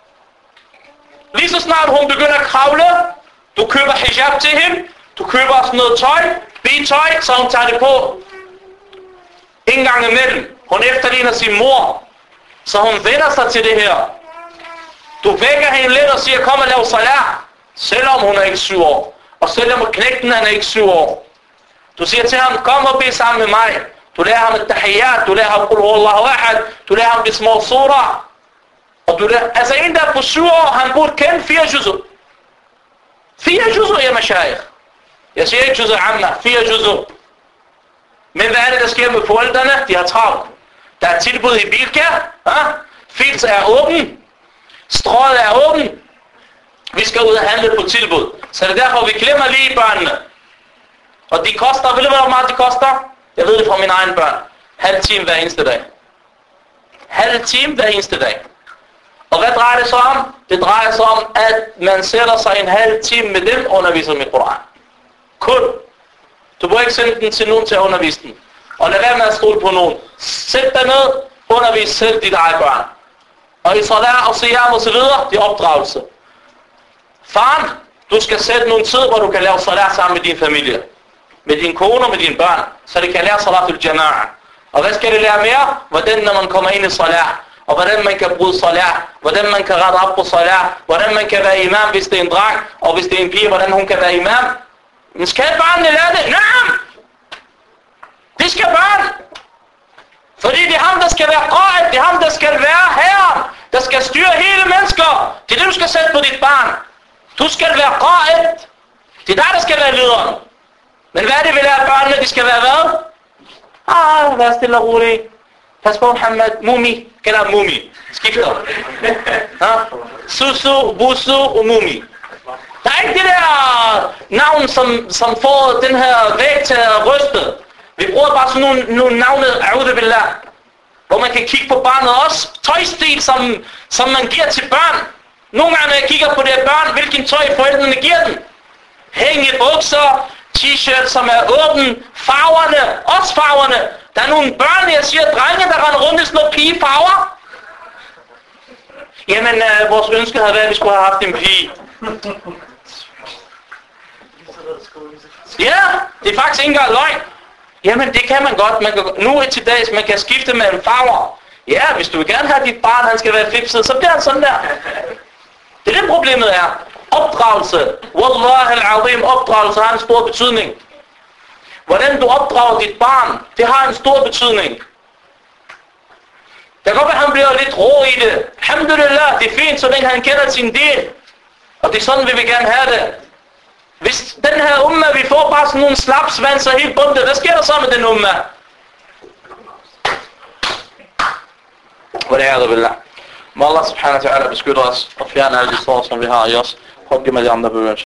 Lige så snart hun begynder at kravle, du køber hijab til hende. Du køber sådan noget tøj, B-tøj, så hun tager det på. En gang imellem. Hun efterligner sin mor. Så hun vender sig til det her. Du vækker hende lidt og siger, kom og lav salat. Selvom hun er ikke 7 år. Og selvom knægten han er ikke 7 år. Du siger til ham, kom og bed sammen med mig. Du lærer ham et tahiyyat. Du lærer ham qul huwallahu ahad. Du lærer ham de små surah. Og du lærer, altså en der på 7 år, han burde kende 4 juzu. 4 juzu, ja mashayikh. Jeg siger ikke juzu amma, 4 juzu. Men hvad er det, der sker med forældrene? De har travlt. Der er tilbud i Bilka. Fils er åben. Strået er åben. Vi skal ud og handle på tilbud. Så det er derfor, vi glemmer lige børnene. Og de koster, ved du hvor meget de koster? Jeg ved det fra mine egne børn. Halv time hver eneste dag. Halv time hver eneste dag. Og hvad drejer det sig om? Det drejer sig om, at man sætter sig en halv time med dem og underviser med Koran. Kun. Du må ikke sende den til nogen til at undervise den. Og lad være med at stole på nogen. Sæt dig ned, undervis selv dit eget børn. Og i salat og siyam og så videre, det er opdragelse. Faren, du skal sætte nogle tid, hvor du kan lave salat sammen med din familie. Med din kone og med dine børn. Så det kan lære salatul jama'a. Og hvad skal det lære mere? Hvordan når man kommer ind i salat. Og hvordan man kan bryde salat. Hvordan man kan rette op på salat. Hvordan man kan være imam, hvis det er en dreng. Og hvis det er en pige, hvordan hun kan være imam. Men skal børnene lære det? Nej! Det skal børn! Fordi det er ham, der skal være qaid. Det er ham, der skal være herren. Der skal styre hele mennesker. Det er det, du skal sætte på dit barn. Du skal være qaid. Det er dig, der skal være lederen. Men hvad er det, vi lærer børnene? De skal være hvad? Vær stille og rolig. Pas på Muhammad. Mumi. Kalder Mumi. Skifter. Susu, Busu og Mumi. Der er ikke det der navn, som får den her væg til at ryste. Vi bruger bare sådan nogle navne, a'udhu billah, hvor man kan kigge på barnet også. Tøjstil, som man giver til børn. Nogle gange, når jeg kigger på det her børn, hvilken tøj forældrene giver dem. Hængebukser, t-shirt, som er åben, farverne, også farverne. Der er nogle børn, jeg siger, drenge, der render rundt i sådan nogle pigefarver. Jamen, vores ønske havde været, at vi skulle have haft en pige. Ja, det er faktisk ikke engang løgn. Jamen, det kan man godt. Nu til dags, man kan skifte mellem farver. Ja, hvis du vil gerne have dit barn, han skal være fipset, så bliver han sådan der. Det er det, problemet er. Opdragelse. Wallah al-azim, opdragelse har en stor betydning. Hvordan du opdrager dit barn, det har en stor betydning. Det kan godt være, han bliver lidt rå i det. Alhamdulillah, det er fint, så længe han kender sin del. Og det er sådan, vi vil gerne have det. Hvis den her umma, vi får bare sådan nogle slapsvanser helt bundet, hvad sker der så med den umma? Wal'iyadu billah. Må Allah subhanahu wa ta'ala beskytte os og fjerne alle de sår, som vi har i os. Prøv at give mig de andre bøger.